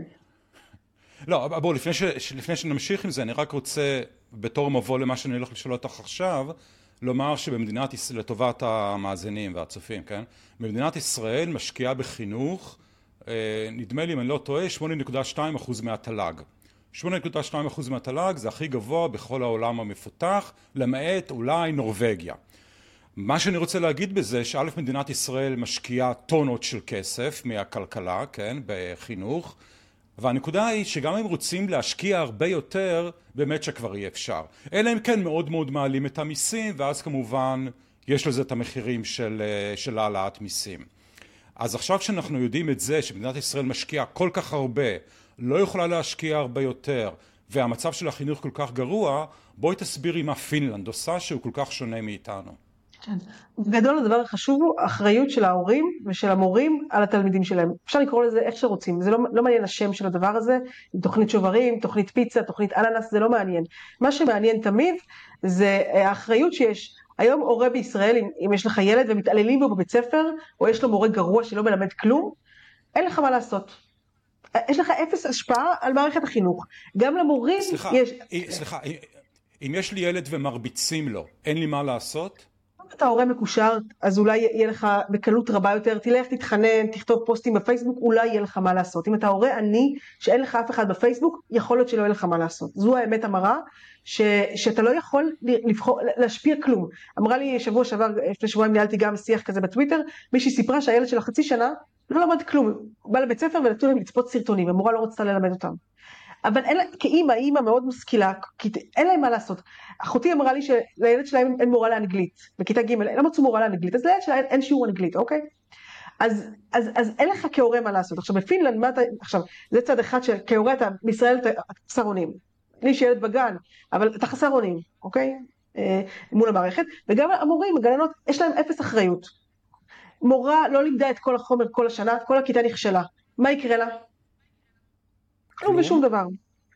לא, בואו, לפני, ש, לפני שנמשיך עם זה, אני רק רוצה, בתור מבוא למה שאני הולך לשאול אותך עכשיו, לומר שבמדינת ישראל, לטובת המאזינים והצופים, כן? במדינת ישראל משקיעה בחינוך, נדמה לי אם אני לא טועה, שמונה נקודה שתיים אחוז מהתל"ג. שמונה נקודה שתיים אחוז מהתל"ג זה הכי גבוה בכל העולם המפותח, למעט אולי נורווגיה. מה שאני רוצה להגיד בזה, שא' מדינת ישראל משקיעה טונות של כסף מהכלכלה, כן, בחינוך, והנקודה היא שגם אם רוצים להשקיע הרבה יותר, באמת שכבר אי אפשר. אלא אם כן מאוד מאוד מעלים את המיסים, ואז כמובן יש לזה את המחירים של, של העלאת מיסים. אז עכשיו שאנחנו יודעים את זה, שמדינת ישראל משקיעה כל כך הרבה, לא יכולה להשקיע הרבה יותר, והמצב של החינוך כל כך גרוע, בואי תסבירי מה פינלנד עושה שהוא כל כך שונה מאיתנו. בגדול הדבר החשוב הוא האחריות של ההורים ושל המורים על התלמידים שלהם. אפשר לקרוא לזה איך שרוצים, זה לא, לא מעניין השם של הדבר הזה, תוכנית שוברים, תוכנית פיצה, תוכנית אננס, זה לא מעניין. מה שמעניין תמיד זה האחריות שיש. היום הורה בישראל, אם, אם יש לך ילד ומתעללים בו בבית ספר, או יש לו מורה גרוע שלא מלמד כלום, אין לך מה לעשות. יש לך אפס השפעה על מערכת החינוך. גם למורים סליחה, יש... סליחה, אם יש לי ילד ומרביצים לו, אין לי מה לעשות? אם אתה הורה מקושר, אז אולי יהיה לך בקלות רבה יותר, תלך, תתחנן, תכתוב פוסטים בפייסבוק, אולי יהיה לך מה לעשות. אם אתה הורה עני, שאין לך אף אחד בפייסבוק, יכול להיות שלא יהיה לך מה לעשות. זו האמת המרה, ש, שאתה לא יכול לבחור, להשפיע כלום. אמרה לי שבוע שעבר, לפני שבועיים ניהלתי גם שיח כזה בטוויטר, מישהי סיפרה שהילד שלה חצי שנה, לא למד כלום. הוא בא לבית ספר ונתנו להם לצפות סרטונים, המורה לא רצתה ללמד אותם. אבל אין, כאימא, אימא מאוד משכילה, כי אין להם מה לעשות. אחותי אמרה לי שלילד שלהם אין מורה לאנגלית, בכיתה ג' לא מצאו מורה לאנגלית, אז לילד שלהם אין שיעור אנגלית, אוקיי? אז, אז, אז אין לך כהורה מה לעשות. עכשיו, בפינלנד, מה אתה, עכשיו, זה צד אחד שכהורה אתה, בישראל אתה חסר אונים. לי יש ילד בגן, אבל אתה חסר אונים, אוקיי? אה, מול המערכת. וגם המורים, הגננות, יש להם אפס אחריות. מורה לא לימדה את כל החומר כל השנה, כל הכיתה נכשלה. מה יקרה לה? כלום ושום דבר.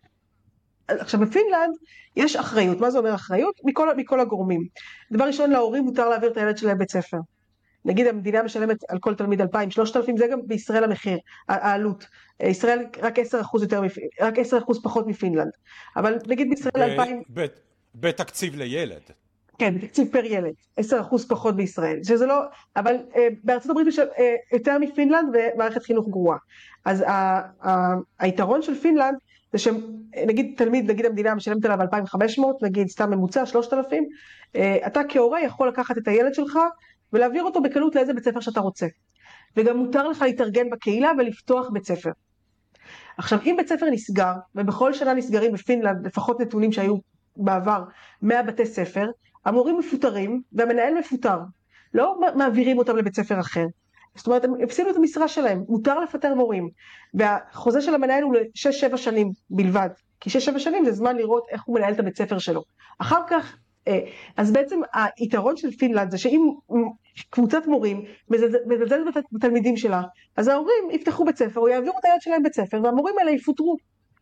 עכשיו בפינלנד יש אחריות. מה זה אומר אחריות? מכל, מכל הגורמים. דבר ראשון, להורים מותר להעביר את הילד שלהם בית ספר. נגיד המדינה משלמת על כל תלמיד אלפיים, שלושת אלפים, זה גם בישראל המחיר, העלות. ישראל רק עשרה אחוז יותר, רק עשרה אחוז פחות מפינלנד. אבל נגיד בישראל אלפיים... בתקציב לילד. כן, בתקציב פר ילד, עשרה אחוז פחות בישראל, שזה לא, אבל אה, בארצות הברית יש אה, יותר מפינלנד ומערכת חינוך גרועה. אז ה, ה, היתרון של פינלנד זה שנגיד תלמיד, נגיד המדינה משלמת עליו אלפיים וחמש מאות, נגיד סתם ממוצע שלושת אלפים, אה, אתה כהורה יכול לקחת את הילד שלך ולהעביר אותו בקלות לאיזה בית ספר שאתה רוצה. וגם מותר לך להתארגן בקהילה ולפתוח בית ספר. עכשיו, אם בית ספר נסגר, ובכל שנה נסגרים בפינלנד, לפחות נתונים שהיו בעבר, מאה בתי ספר, המורים מפוטרים והמנהל מפוטר, לא מעבירים אותם לבית ספר אחר. זאת אומרת, הם הפסילו את המשרה שלהם, מותר לפטר מורים, והחוזה של המנהל הוא ל-שש שבע שנים בלבד, כי שש שבע שנים זה זמן לראות איך הוא מנהל את הבית ספר שלו. אחר כך, אז בעצם היתרון של פינלנד זה שאם קבוצת מורים מזלזלת בתלמידים שלה, אז ההורים יפתחו בית ספר, או יעבירו את הילד שלהם בית ספר, והמורים האלה יפוטרו.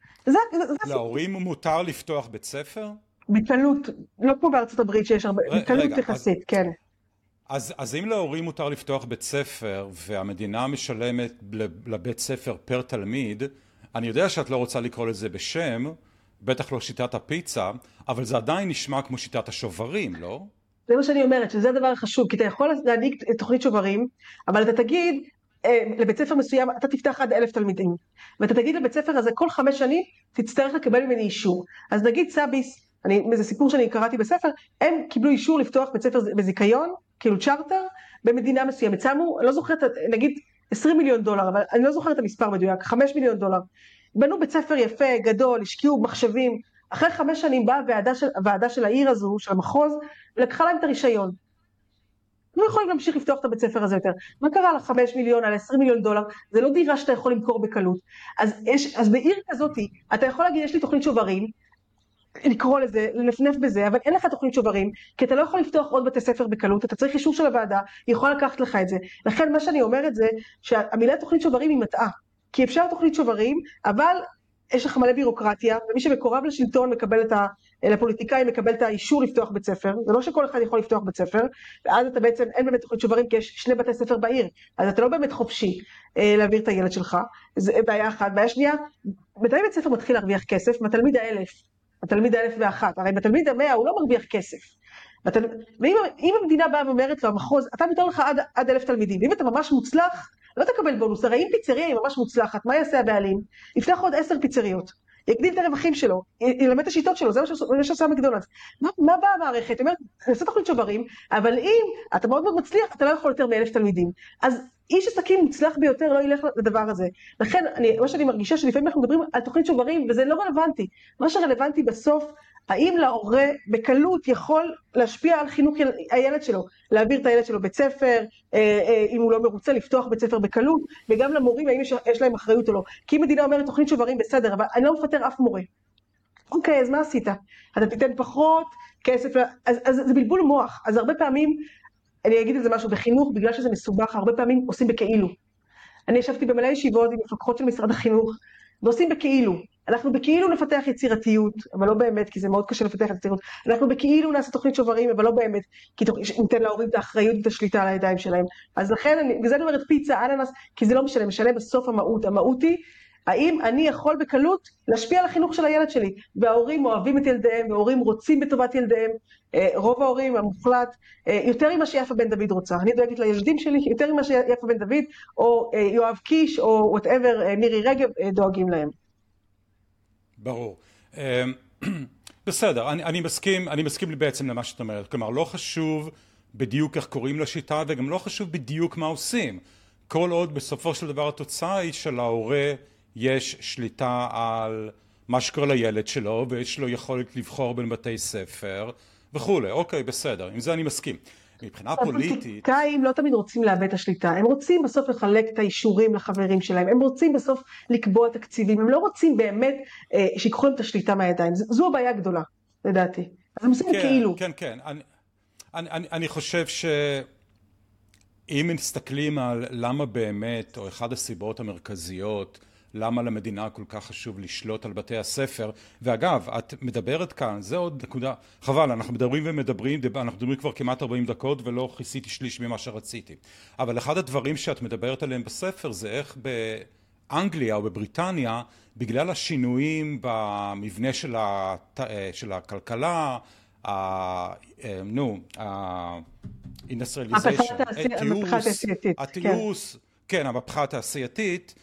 להורים מותר לפתוח בית ספר? בקלות, לא כמו בארצות הברית שיש הרבה, בקלות יחסית, כן. אז, אז אם להורים מותר לפתוח בית ספר, והמדינה משלמת לבית ספר פר תלמיד, אני יודע שאת לא רוצה לקרוא לזה בשם, בטח לא שיטת הפיצה, אבל זה עדיין נשמע כמו שיטת השוברים, לא? זה מה שאני אומרת, שזה הדבר החשוב, כי אתה יכול להנהיג תוכנית שוברים, אבל אתה תגיד, לבית ספר מסוים, אתה תפתח עד אלף תלמידים, ואתה תגיד לבית ספר הזה, כל חמש שנים תצטרך לקבל ממני אישור. אז נגיד סאביס, אני, זה סיפור שאני קראתי בספר, הם קיבלו אישור לפתוח בית ספר בזיקיון, כאילו צ'ארטר, במדינה מסוימת. שמו, לא זוכרת, נגיד עשרים מיליון דולר, אבל אני לא זוכרת את המספר מדויק, חמישה מיליון דולר. בנו בית ספר יפה, גדול, השקיעו מחשבים. אחרי חמש שנים באה הוועדה של, הוועדה של העיר הזו, של המחוז, לקחה להם את הרישיון. לא יכולים להמשיך לפתוח את הבית ספר הזה יותר. מה קרה על חמישה מיליון, על עשרים מיליון דולר? זה לא דירה שאתה יכול למכור בקלות. אז, יש, אז בעיר כזאת, אתה יכול להגיד, יש לי תוכנית שוברים, לקרוא לזה, לנפנף בזה, אבל אין לך תוכנית שוברים, כי אתה לא יכול לפתוח עוד בתי ספר בקלות, אתה צריך אישור של הוועדה, היא יכולה לקחת לך את זה. לכן מה שאני אומרת זה, שהמילה תוכנית שוברים היא מטעה, כי אפשר תוכנית שוברים, אבל יש לך מלא בירוקרטיה, ומי שמקורב לשלטון מקבל את ה... לפוליטיקאי מקבל את האישור לפתוח בית ספר, זה לא שכל אחד יכול לפתוח בית ספר, ואז אתה בעצם, אין באמת תוכנית שוברים, כי יש שני בתי ספר בעיר, אז אתה לא באמת חופשי אה, להעביר את הילד שלך, זה בעיה אחת. בעיה שנייה, מתי בית ספר מתחיל להרוויח כסף? מהתלמיד האלף, התלמיד האלף ואחת, הרי בתלמיד המאה הוא לא מרוויח כסף, בתל... ואם המדינה באה ואומרת לו, המחוז, אתה מתאר לך עד, עד אלף תלמידים, אם אתה ממש מוצלח, לא תקבל בונוס, הרי אם פיצריה היא ממש מוצלחת, מה יעשה הבעלים? יפתח עוד עשר פיצריות, יגדיל את הרווחים שלו, ילמד את השיטות שלו, זה מה שעושה מקדונלדס. מה, מה באה המערכת? היא אומרת, נעשה תוכנית שוברים, אבל אם אתה מאוד מאוד מצליח, אתה לא יכול יותר מאלף תלמידים. אז איש עסקים מוצלח ביותר לא ילך לדבר הזה. לכן, אני, מה שאני מרגישה שלפעמים אנחנו מדברים על תוכנית שוברים, וזה לא רלוונטי. מה שרלוונטי בסוף, האם להורה בקלות יכול להשפיע על חינוך הילד שלו, להעביר את הילד שלו בית ספר, אם הוא לא מרוצה לפתוח בית ספר בקלות, וגם למורים האם יש, יש להם אחריות או לא. כי אם מדינה אומרת תוכנית שוברים בסדר, אבל אני לא מפטר אף מורה. אוקיי, אז מה עשית? אתה תיתן פחות כסף, אז, אז זה בלבול מוח. אז הרבה פעמים, אני אגיד את זה משהו בחינוך, בגלל שזה מסובך, הרבה פעמים עושים בכאילו. אני ישבתי במלא ישיבות עם מפקחות של משרד החינוך, ועושים בכאילו. אנחנו בכאילו נפתח יצירתיות, אבל לא באמת, כי זה מאוד קשה לפתח יצירתיות. אנחנו בכאילו נעשה תוכנית שוברים, אבל לא באמת, כי ניתן להורים את האחריות ואת השליטה על הידיים שלהם. אז לכן, אני, וזה אני אומרת פיצה, אננס, כי זה לא משנה, משנה בסוף המהות. המהות היא, האם אני יכול בקלות להשפיע על החינוך של הילד שלי, וההורים אוהבים את ילדיהם, וההורים רוצים בטובת ילדיהם, רוב ההורים המוחלט, יותר ממה שיפה בן דוד רוצה. אני דואגת לילדים שלי, יותר ממה שיפה בן דוד, או יואב קיש, או whatever, מירי רגב, דואגים להם. ברור. בסדר, אני, אני מסכים, אני מסכים בעצם למה שאת אומרת. כלומר, לא חשוב בדיוק איך קוראים לשיטה, וגם לא חשוב בדיוק מה עושים. כל עוד בסופו של דבר התוצאה היא שלהורה יש שליטה על מה שקורה לילד שלו, ויש לו יכולת לבחור בין בתי ספר וכולי. אוקיי, בסדר, עם זה אני מסכים. מבחינה פוליטית... הפוליטיקאים לא תמיד רוצים לאבד את השליטה, הם רוצים בסוף לחלק את האישורים לחברים שלהם, הם רוצים בסוף לקבוע תקציבים, הם לא רוצים באמת אה, שיקחו להם את השליטה מהידיים, זו הבעיה הגדולה, לדעתי. אז הם עושים כן, כאילו. כן, כן. אני, אני, אני, אני חושב שאם מסתכלים על למה באמת, או אחד הסיבות המרכזיות, למה למדינה כל כך חשוב לשלוט על בתי הספר, ואגב, את מדברת כאן, זה עוד נקודה, חבל, אנחנו מדברים ומדברים, אנחנו מדברים כבר כמעט ארבעים דקות, ולא כיסיתי שליש ממה שרציתי. אבל אחד הדברים שאת מדברת עליהם בספר, זה איך באנגליה או בבריטניה, בגלל השינויים במבנה של, הת... של הכלכלה, ה... נו, ה-industrialization, התיעוש, כן, המהפכה התעשייתית,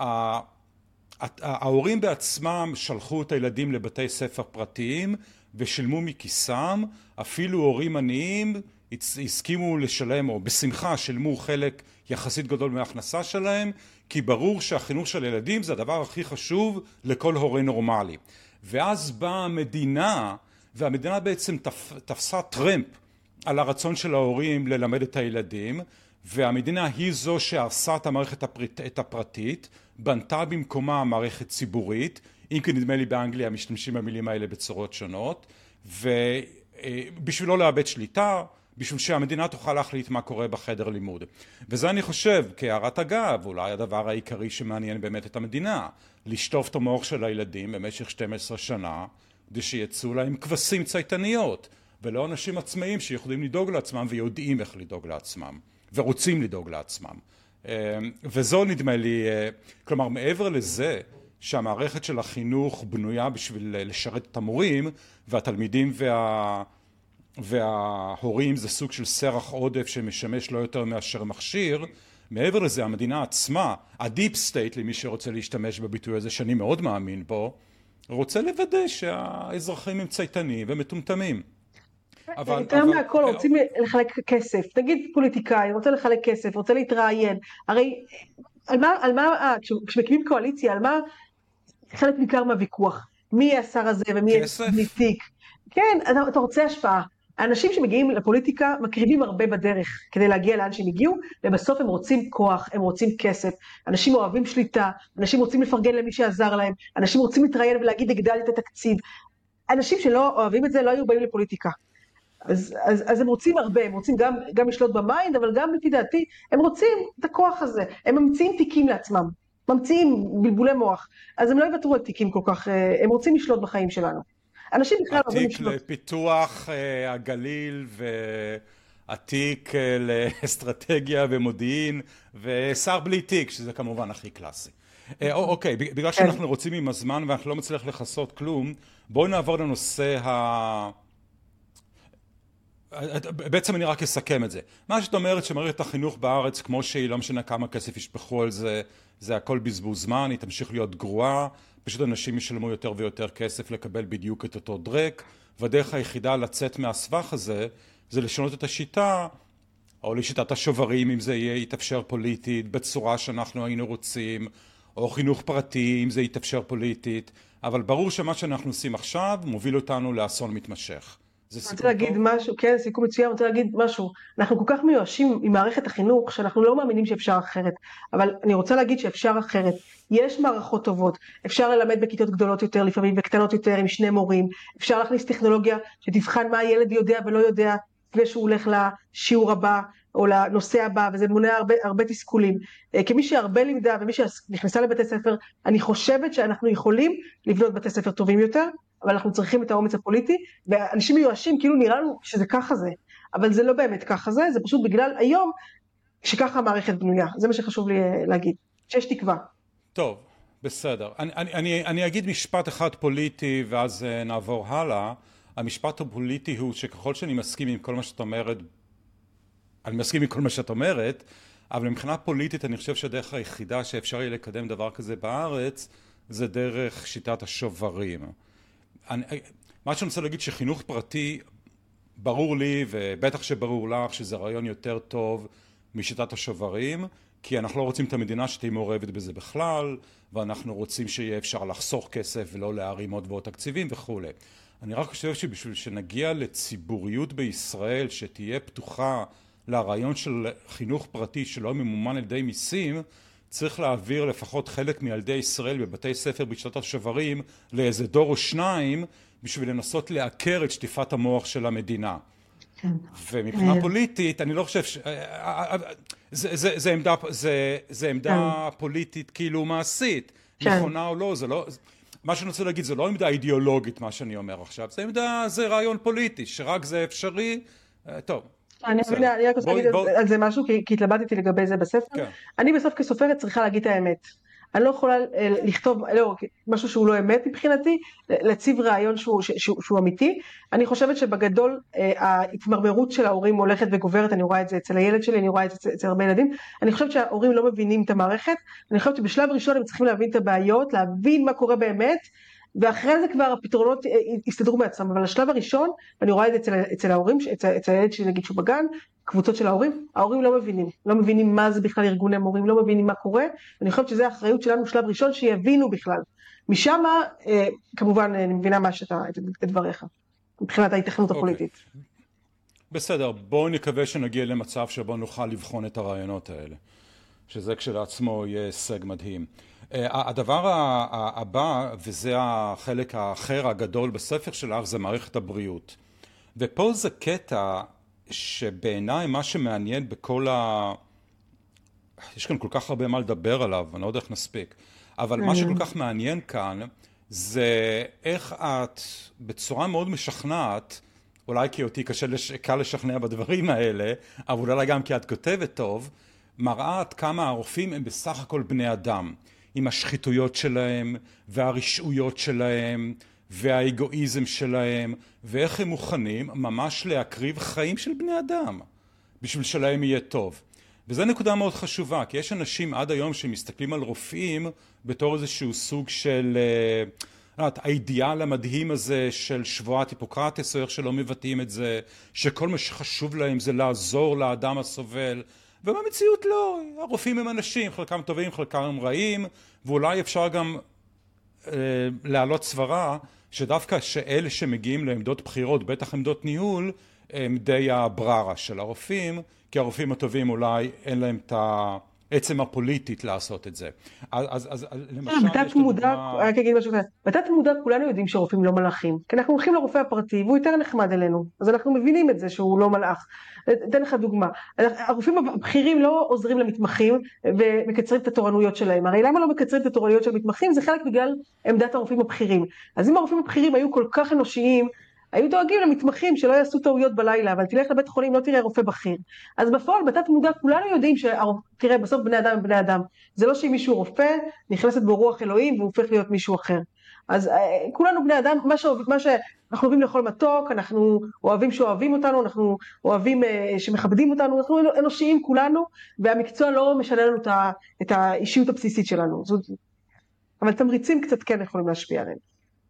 ההורים בעצמם שלחו את הילדים לבתי ספר פרטיים ושילמו מכיסם, אפילו הורים עניים הסכימו לשלם או בשמחה שילמו חלק יחסית גדול מההכנסה שלהם, כי ברור שהחינוך של ילדים זה הדבר הכי חשוב לכל הורה נורמלי. ואז באה המדינה, והמדינה בעצם תפ, תפסה טרמפ על הרצון של ההורים ללמד את הילדים, והמדינה היא זו שהרסה את המערכת הפרט, את הפרטית, בנתה במקומה מערכת ציבורית, אם כי נדמה לי באנגליה משתמשים במילים האלה בצורות שונות, ובשביל לא לאבד שליטה, בשביל שהמדינה תוכל להחליט מה קורה בחדר לימוד. וזה אני חושב, כהערת אגב, אולי הדבר העיקרי שמעניין באמת את המדינה, לשטוף את המוח של הילדים במשך שתים עשרה שנה, כדי שיצאו להם כבשים צייתניות, ולא אנשים עצמאיים שיכולים לדאוג לעצמם ויודעים איך לדאוג לעצמם. ורוצים לדאוג לעצמם. וזו נדמה לי, כלומר מעבר לזה שהמערכת של החינוך בנויה בשביל לשרת את המורים, והתלמידים וה... וההורים זה סוג של סרח עודף שמשמש לא יותר מאשר מכשיר, מעבר לזה המדינה עצמה, הדיפ סטייט למי שרוצה להשתמש בביטוי הזה שאני מאוד מאמין בו, רוצה לוודא שהאזרחים הם צייתנים ומטומטמים. יותר מהכל רוצים לחלק כסף, נגיד פוליטיקאי רוצה לחלק כסף, רוצה להתראיין, הרי על מה, על מה, כשמקימים קואליציה, על מה חלק ניכר מהוויכוח, מי יהיה השר הזה ומי יהיה תיק, כן, אתה, אתה רוצה השפעה, האנשים שמגיעים לפוליטיקה מקריבים הרבה בדרך כדי להגיע לאן שהם הגיעו, ובסוף הם רוצים כוח, הם רוצים כסף, אנשים אוהבים שליטה, אנשים רוצים לפרגן למי שעזר להם, אנשים רוצים להתראיין ולהגיד הגדלתי את התקציב, אנשים שלא אוהבים את זה לא היו באים לפוליטיקה. אז, אז, אז הם רוצים הרבה, הם רוצים גם, גם לשלוט במיינד, אבל גם לפי דעתי, הם רוצים את הכוח הזה, הם ממציאים תיקים לעצמם. ממציאים בלבולי מוח, אז הם לא יוותרו על תיקים כל כך, הם רוצים לשלוט בחיים שלנו. אנשים בכלל אוהבים לשלוט. התיק לפיתוח הגליל והתיק לאסטרטגיה ומודיעין, ושר בלי תיק, שזה כמובן הכי קלאסי. אוקיי, בגלל שאנחנו רוצים עם הזמן ואנחנו לא מצליח לחסות כלום, בואו נעבור לנושא ה... בעצם אני רק אסכם את זה. מה שאת אומרת שמערכת החינוך בארץ כמו שהיא, לא משנה כמה כסף ישפכו על זה, זה הכל בזבוז זמן, היא תמשיך להיות גרועה, פשוט אנשים ישלמו יותר ויותר כסף לקבל בדיוק את אותו דרק, והדרך היחידה לצאת מהסבך הזה, זה לשנות את השיטה, או לשיטת השוברים, אם זה יהיה יתאפשר פוליטית, בצורה שאנחנו היינו רוצים, או חינוך פרטי, אם זה יתאפשר פוליטית, אבל ברור שמה שאנחנו עושים עכשיו מוביל אותנו לאסון מתמשך. אני רוצה להגיד משהו, כן, סיכום מצוין, אני רוצה להגיד משהו. אנחנו כל כך מיואשים עם מערכת החינוך, שאנחנו לא מאמינים שאפשר אחרת. אבל אני רוצה להגיד שאפשר אחרת. יש מערכות טובות, אפשר ללמד בכיתות גדולות יותר, לפעמים וקטנות יותר, עם שני מורים. אפשר להכניס טכנולוגיה שתבחן מה הילד יודע ולא יודע, לפני שהוא הולך לשיעור הבא, או לנושא הבא, וזה מונע הרבה, הרבה תסכולים. כמי שהרבה לימדה, ומי שנכנסה לבתי ספר, אני חושבת שאנחנו יכולים לבנות בתי ספר טובים יותר, אבל אנחנו צריכים את האומץ הפוליטי, ואנשים מיואשים, כאילו נראה לנו שזה ככה זה, אבל זה לא באמת ככה זה, זה פשוט בגלל היום שככה המערכת בנויה, זה מה שחשוב לי להגיד, שיש תקווה. טוב, בסדר. אני, אני, אני, אני אגיד משפט אחד פוליטי, ואז נעבור הלאה. המשפט הפוליטי הוא שככל שאני מסכים עם כל מה שאת אומרת, אני מסכים עם כל מה שאת אומרת, אבל מבחינה פוליטית אני חושב שהדרך היחידה שאפשר יהיה לקדם דבר כזה בארץ, זה דרך שיטת השוברים. אני, מה שאני רוצה להגיד שחינוך פרטי, ברור לי ובטח שברור לך שזה רעיון יותר טוב משיטת השוברים, כי אנחנו לא רוצים את המדינה שתהיה מעורבת בזה בכלל, ואנחנו רוצים שיהיה אפשר לחסוך כסף ולא להרים עוד ועוד תקציבים וכו'. אני רק חושב שבשביל שנגיע לציבוריות בישראל שתהיה פתוחה לרעיון של חינוך פרטי שלא ממומן על ידי מיסים, צריך להעביר לפחות חלק מילדי ישראל בבתי ספר בשיטת השוברים לאיזה דור או שניים, בשביל לנסות לעקר את שטיפת המוח של המדינה. ומבחינה פוליטית, אני לא חושב ש... זה, זה, זה עמדה, זה, זה עמדה פוליטית כאילו מעשית, נכונה או לא, זה לא... מה שאני רוצה להגיד, זה לא עמדה אידיאולוגית, מה שאני אומר עכשיו, זה עמדה, זה רעיון פוליטי, שרק זה אפשרי, טוב. אני רק רוצה להגיד על זה משהו, כי התלבטתי לגבי זה בספר. אני בסוף כסופרת צריכה להגיד את האמת. אני לא יכולה לכתוב משהו שהוא לא אמת מבחינתי, להציב רעיון שהוא אמיתי. אני חושבת שבגדול ההתמרמרות של ההורים הולכת וגוברת, אני רואה את זה אצל הילד שלי, אני רואה את זה אצל הרבה ילדים. אני חושבת שההורים לא מבינים את המערכת, אני חושבת שבשלב ראשון הם צריכים להבין את הבעיות, להבין מה קורה באמת, ואחרי זה כבר הפתרונות יסתדרו מעצמם, אבל השלב הראשון, ואני רואה את זה אצל, אצל ההורים, אצל, אצל הילד שלי נגיד שהוא בגן, קבוצות של ההורים, ההורים לא מבינים, לא מבינים מה זה בכלל ארגוני מורים, לא מבינים מה קורה, ואני חושבת שזה האחריות שלנו שלב ראשון, שיבינו בכלל. משם, אה, כמובן, אני מבינה מה שאתה, את, את דבריך, מבחינת ההתכנות הפוליטית. Okay. בסדר, בואו נקווה שנגיע למצב שבו נוכל לבחון את הרעיונות האלה, שזה כשלעצמו יהיה הישג מדהים. הדבר הבא, וזה החלק האחר הגדול בספר שלך, זה מערכת הבריאות. ופה זה קטע שבעיניי מה שמעניין בכל ה... יש כאן כל כך הרבה מה לדבר עליו, אני לא יודע איך נספיק, אבל מה שכל כך מעניין כאן, זה איך את בצורה מאוד משכנעת, אולי כי אותי קשה לש... קל לשכנע בדברים האלה, אבל אולי גם כי את כותבת טוב, מראה עד כמה הרופאים הם בסך הכל בני אדם. עם השחיתויות שלהם, והרשעויות שלהם, והאגואיזם שלהם, ואיך הם מוכנים ממש להקריב חיים של בני אדם, בשביל שלהם יהיה טוב. וזו נקודה מאוד חשובה, כי יש אנשים עד היום שמסתכלים על רופאים, בתור איזשהו סוג של, האידיאל המדהים הזה של שבועת היפוקרטס, או איך שלא מבטאים את זה, שכל מה שחשוב להם זה לעזור לאדם הסובל, ובמציאות לא, הרופאים הם אנשים, חלקם טובים, חלקם הם רעים, ואולי אפשר גם אה, להעלות סברה, שדווקא שאלה שמגיעים לעמדות בחירות, בטח עמדות ניהול, הם די הבררה של הרופאים, כי הרופאים הטובים אולי אין להם את עצם הפוליטית לעשות את זה. אז, אז, אז למשל, בתת מודע, רק אגיד משהו כזה, בתת מודע כולנו יודעים שרופאים לא מלאכים, כי אנחנו הולכים לרופא הפרטי והוא יותר נחמד אלינו, אז אנחנו מבינים את זה שהוא לא מלאך. אתן לך דוגמה, הרופאים הבכירים לא עוזרים למתמחים ומקצרים את התורנויות שלהם, הרי למה לא מקצרים את התורנויות של המתמחים? זה חלק בגלל עמדת הרופאים הבכירים. אז אם הרופאים הבכירים היו כל כך אנושיים, היו דואגים למתמחים שלא יעשו טעויות בלילה, אבל תלך לבית חולים, לא תראה רופא בכיר. אז בפועל, בתת מודע, כולנו יודעים שתראה, בסוף בני אדם הם בני אדם. זה לא שאם מישהו רופא, נכנסת בו רוח אלוהים, והוא הופך להיות מישהו אחר. אז כולנו בני אדם, מה, שאוהב, מה שאנחנו אוהבים לאכול מתוק, אנחנו אוהבים שאוהבים אותנו, אנחנו אוהבים שמכבדים אותנו, אנחנו אנושיים כולנו, והמקצוע לא משנה לנו את האישיות הבסיסית שלנו. זאת, אבל תמריצים קצת כן יכולים להשפיע עליהם.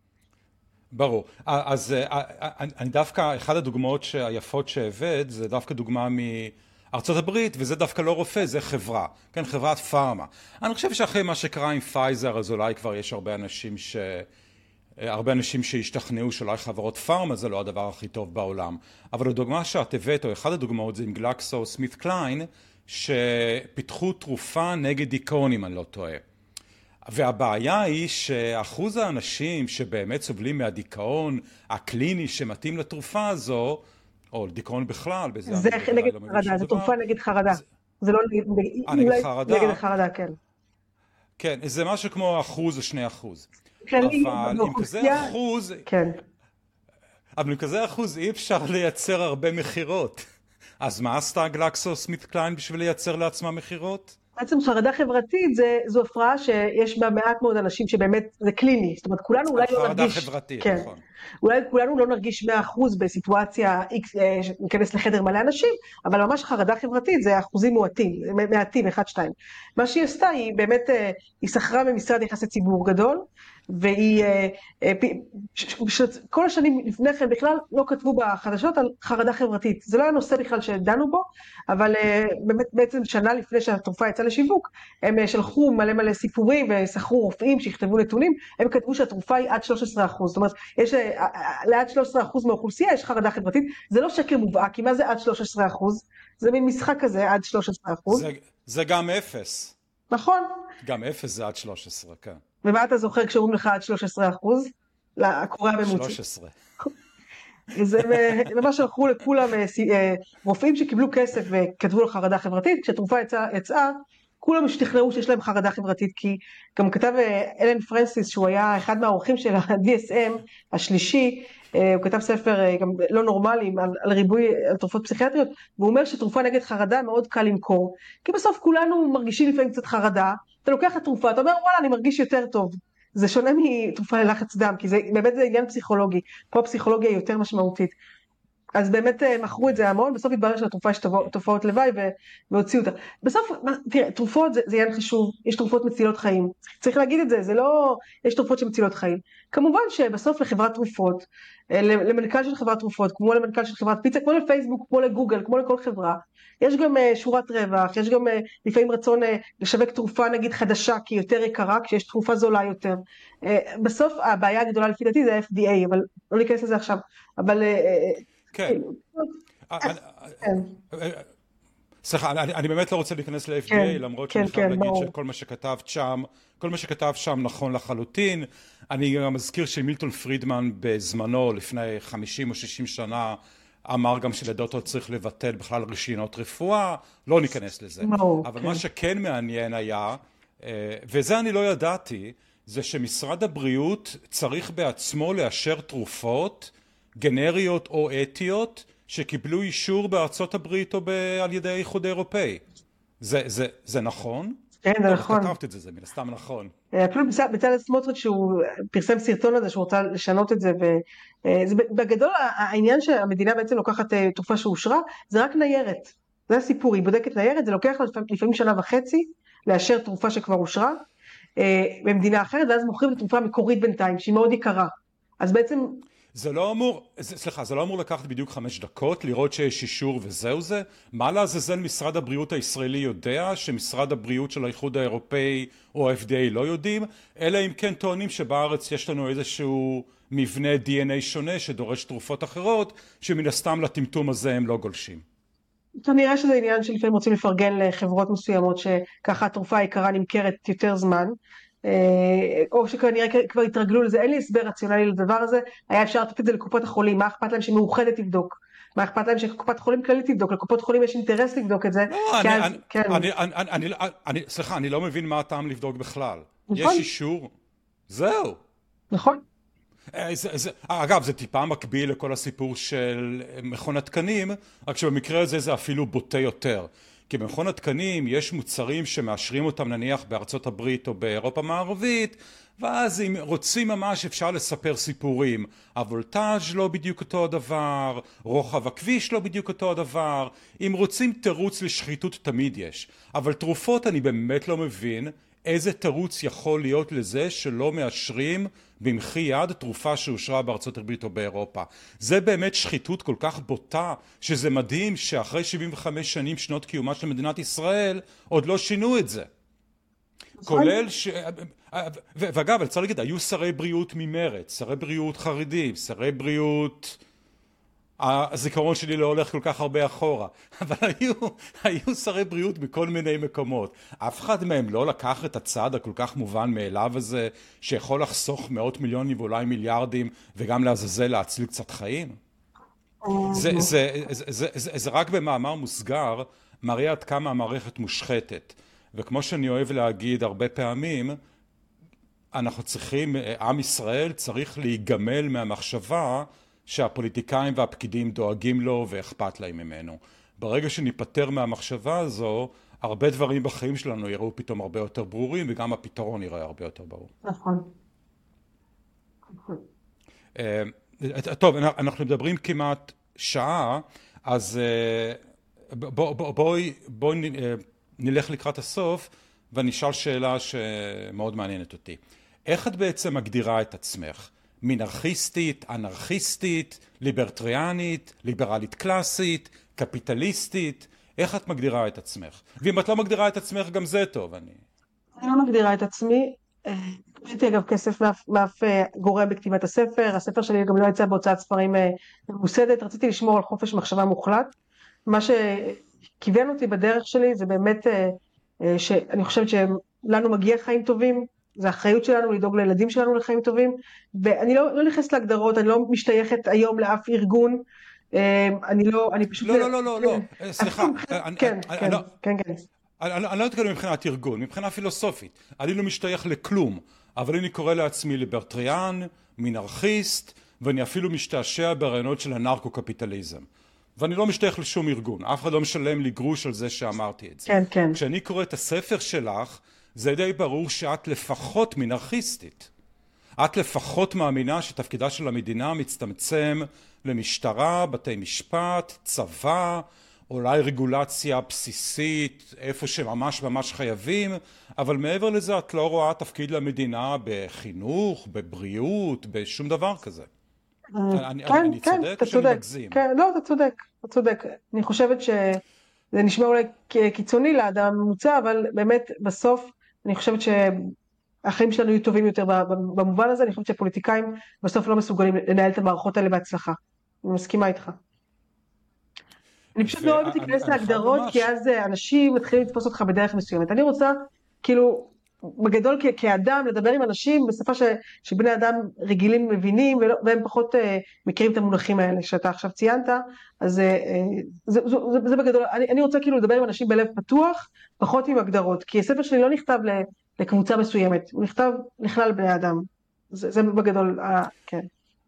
ברור. אז אני דווקא, אחד הדוגמאות היפות שהבאת, זה דווקא דוגמה מארצות הברית, וזה דווקא לא רופא, זה חברה. כן, חברת פארמה. אני חושב שאחרי מה שקרה עם פייזר, אז אולי כבר יש הרבה אנשים ש... הרבה אנשים שהשתכנעו שאולי חברות פארמה זה לא הדבר הכי טוב בעולם. אבל הדוגמה שאת הבאת, או אחד הדוגמאות, זה עם גלקסו סמית קליין, שפיתחו תרופה נגד דיכאון, אם אני לא טועה. והבעיה היא שאחוז האנשים שבאמת סובלים מהדיכאון הקליני שמתאים לתרופה הזו, או לדיכאון בכלל, בזה זה נגד חרדה, זו תרופה נגד חרדה. זה לא נגד חרדה. נגד החרדה, כן. כן, זה משהו כמו אחוז או שני אחוז. אבל עם כזה אחוז, אבל עם כזה אחוז אי אפשר לייצר הרבה מחירות. אז מה עשתה גלקסו סמית קליין בשביל לייצר לעצמה מחירות? בעצם חרדה חברתית זה, זו הפרעה שיש בה מעט מאוד אנשים שבאמת זה קליני, זאת אומרת כולנו אולי לא נרגיש, חרדה חברתית, כן, נכון. אולי כולנו לא נרגיש מאה אחוז בסיטואציה X, ניכנס לחדר מלא אנשים, אבל ממש חרדה חברתית זה אחוזים מועטים, מעטים, אחד, שתיים. מה שהיא עשתה היא באמת, היא שכרה ממשרד יחסי ציבור גדול, והיא, כל השנים לפני כן בכלל לא כתבו בחדשות על חרדה חברתית, זה לא היה נושא בכלל שדנו בו, אבל באמת בעצם שנה לפני שהתרופה יצאה לשיווק, הם שלחו מלא מלא סיפורים ושכרו רופאים שיכתבו נתונים, הם כתבו שהתרופה היא עד שלושה עשר אחוז, זאת אומרת, יש לעד שלושה עשר אחוז מהאוכלוסייה יש חרדה חברתית, זה לא שקר מובהק, כי מה זה עד שלושה עשר אחוז? זה מין משחק כזה עד שלושה עשר אחוז. זה, זה גם אפס. נכון. גם אפס זה עד שלושה עשר, כן. ומה אתה זוכר כשאומרים לך עד שלושה עשר אחוז? לקורא הממוצע. שלושה עשר. וזה ממש שלחו לכולם רופאים שקיבלו כסף וכתבו לחרדה חברתית, כשהתרופה יצאה, יצאה, כולם השתכנעו שיש להם חרדה חברתית, כי גם כתב אלן פרנסיס, שהוא היה אחד מהאורחים של ה-די אס אם השלישי, הוא כתב ספר גם לא נורמלי על, על ריבוי על תרופות פסיכיאטריות, והוא אומר שתרופה נגד חרדה מאוד קל למכור, כי בסוף כולנו מרגישים לפעמים קצת חרדה, אתה לוקח את התרופה, אתה אומר וואלה אני מרגיש יותר טוב, זה שונה מתרופה ללחץ דם, כי זה, באמת זה עניין פסיכולוגי, פה הפסיכולוגיה היא יותר משמעותית, אז באמת מכרו את זה המון, בסוף התברר שלתרופה יש תופעות לוואי והוציאו אותה. בסוף, תראה, תרופות זה, זה עניין חשוב, יש תרופות מצילות חיים. צריך להגיד את זה, זה לא, יש תרופות שמצילות חיים. כמובן שבסוף לחברת תרופות, למנכ"ל של חברת תרופות, כמו למנכ"ל של חברת פיצה, כמו לפייסבוק, כמו לגוגל, כמו לכל חברה, יש גם שורת רווח, יש גם לפעמים רצון לשווק תרופה נגיד חדשה, כי היא יותר יקרה, כשיש תרופה זולה יותר. בסוף הבעיה הגדולה לפי דעתי זה ה-אף די איי, אבל לא ניכנס לזה עכשיו. אבל כן. סליחה, אני באמת לא רוצה להיכנס ל-אף די איי, למרות שאני חייב להגיד שכל מה שכתבת שם, כל מה שכתב שם נכון לחלוטין. אני גם מזכיר שמילטון פרידמן בזמנו, לפני חמישים או שישים שנה, אמר גם שלדעתו צריך לבטל בכלל רישיונות רפואה, לא ניכנס לזה. אבל מה שכן מעניין היה, וזה אני לא ידעתי, זה שמשרד הבריאות צריך בעצמו לאשר תרופות, גנריות או אתיות, שקיבלו אישור בארצות הברית או על ידי האיחוד האירופאי. זה, זה, זה נכון? כן, זה נכון. כתבת את זה, זה מן הסתם נכון. אפילו בצלאל סמוטריץ' שהוא פרסם סרטון הזה שהוא רוצה לשנות את זה, ובגדול העניין שהמדינה בעצם לוקחת תרופה שאושרה, זה רק ניירת. זה הסיפור, היא בודקת ניירת, זה לוקח לפעמים שנה וחצי, לאשר תרופה שכבר אושרה, במדינה אחרת, ואז מוכרים את התרופה המקורית בינתיים, שהיא מאוד יקרה. אז בעצם זה לא אמור, סליחה, זה לא אמור לקחת בדיוק חמש דקות, לראות שיש אישור וזהו זה? מה לעזאזל משרד הבריאות הישראלי יודע, שמשרד הבריאות של האיחוד האירופאי או ה-אף די איי לא יודעים, אלא אם כן טוענים שבארץ יש לנו איזשהו מבנה די אן איי שונה שדורש תרופות אחרות, שמן הסתם לטמטום הזה הם לא גולשים. נראה שזה עניין שלפעמים רוצים לפרגן לחברות מסוימות שככה התרופה היקרה נמכרת יותר זמן, או שכנראה כבר התרגלו לזה. אין לי הסבר רציונלי לדבר הזה. היה אפשר לתת את זה לקופות החולים, מה אכפת להם שמאוחדת תבדוק? מה אכפת להם שקופת חולים כללית תבדוק? לקופות חולים יש אינטרס לבדוק את זה. לא, אני, אז, אני, כן. אני, אני, אני, אני, אני, סליחה, אני לא מבין מה הטעם לבדוק בכלל. נכון. יש אישור, זהו. נכון. זה, זה, אגב, זה טיפה מקביל לכל הסיפור של מכון התקנים, רק שבמקרה הזה זה אפילו בוטה יותר. כי במכון התקנים יש מוצרים שמאשרים אותם נניח בארצות הברית או באירופה מערבית, ואז אם רוצים ממש אפשר לספר סיפורים. הוולטאז' לא בדיוק אותו הדבר, רוחב הכביש לא בדיוק אותו הדבר. אם רוצים תירוץ לשחיתות תמיד יש. אבל תרופות אני באמת לא מבין איזה תירוץ יכול להיות לזה שלא מאשרים במחי יד תרופה שאושרה בארצות הברית או באירופה. זה באמת שחיתות כל כך בוטה, שזה מדהים שאחרי שבעים וחמש שנים שנות קיומה של מדינת ישראל עוד לא שינו את זה. כולל ש... ואגב, אני צריך להגיד, היו שרי בריאות ממרץ, שרי בריאות חרדים, שרי בריאות... הזיכרון שלי לא הולך כל כך הרבה אחורה, אבל היו, היו שרי בריאות בכל מיני מקומות. אף אחד מהם לא לקח את הצעד הכל כך מובן מאליו הזה, שיכול לחסוך מאות מיליונים ואולי מיליארדים, וגם לעזאזל להציל קצת חיים. זה, זה, זה, זה, זה, זה רק במאמר מוסגר, מראה עד כמה המערכת מושחתת. וכמו שאני אוהב להגיד הרבה פעמים, אנחנו צריכים, עם ישראל צריך להיגמל מהמחשבה, שהפוליטיקאים והפקידים דואגים לו ואכפת להם ממנו. ברגע שניפטר מהמחשבה הזו, הרבה דברים בחיים שלנו יראו פתאום הרבה יותר ברורים, וגם הפתרון יראה הרבה יותר ברור. נכון. טוב, אנחנו מדברים כמעט שעה, אז בואי נלך לקראת הסוף, ואני אשאל שאלה שמאוד מעניינת אותי. איך את בעצם מגדירה את עצמך? מינרכיסטית, אנרכיסטית, ליברטריאנית, ליברלית קלאסית, קפיטליסטית, איך את מגדירה את עצמך? ואם את לא מגדירה את עצמך, גם זה טוב. אני אני לא מגדירה את עצמי. הייתי אגב כסף מאף גורם בכתיבת הספר. הספר שלי גם לא יצא בהוצאת ספרים ממוסדת. רציתי לשמור על חופש מחשבה מוחלט. מה שכיוון אותי בדרך שלי זה באמת שאני חושבת שלנו מגיע חיים טובים, זה האחריות שלנו לדאוג לילדים שלנו לחיים טובים, ואני לא, לא נכנסת להגדרות, אני לא משתייכת היום לאף ארגון, אני לא, אני פשוט... לא, לא, לא, לא, לא, סליחה. כן, כן, כן, כן. אני לא אתקדם מבחינת ארגון, מבחינה פילוסופית. אני לא משתייך לכלום, אבל אני קורא לעצמי ליברטריאן, מינרכיסט, ואני אפילו משתעשע ברעיונות של הנרקו-קפיטליזם. ואני לא משתייך לשום ארגון, אף אחד לא משלם לי גרוש על זה שאמרתי את זה. כן, כן. כשאני קורא את הספר שלך, זה די ברור שאת לפחות מינרכיסטית. את לפחות מאמינה שתפקידה של המדינה מצטמצם למשטרה, בתי משפט, צבא, אולי רגולציה בסיסית, איפה שממש ממש חייבים, אבל מעבר לזה את לא רואה תפקיד למדינה בחינוך, בבריאות, בשום דבר כזה. אני, כן, אני כן, צודק אתה שאני צודק. מגזים? כן, לא, אתה צודק, אתה צודק. אני חושבת שזה נשמע אולי קיצוני לאדם הממוצע, אבל באמת בסוף אני חושבת שהחיים שלנו יהיו טובים יותר במובן הזה. אני חושבת שהפוליטיקאים בסוף לא מסוגלים לנהל את המערכות האלה בהצלחה. אני מסכימה איתך. אני פשוט לא אוהבת להיכנס להגדרות, כי אז אנשים מתחילים לתפוס אותך בדרך מסוימת. אני רוצה, כאילו, בגדול כאדם, לדבר עם אנשים בשפה שבני אדם רגילים מבינים, והם פחות מכירים את המונחים האלה שאתה עכשיו ציינת. אז זה בגדול, אני רוצה כאילו לדבר עם אנשים בלב פתוח, פחות עם הגדרות, כי הספר שלי לא נכתב לקבוצה מסוימת, הוא נכתב לכלל בני אדם. זה בגדול, כן.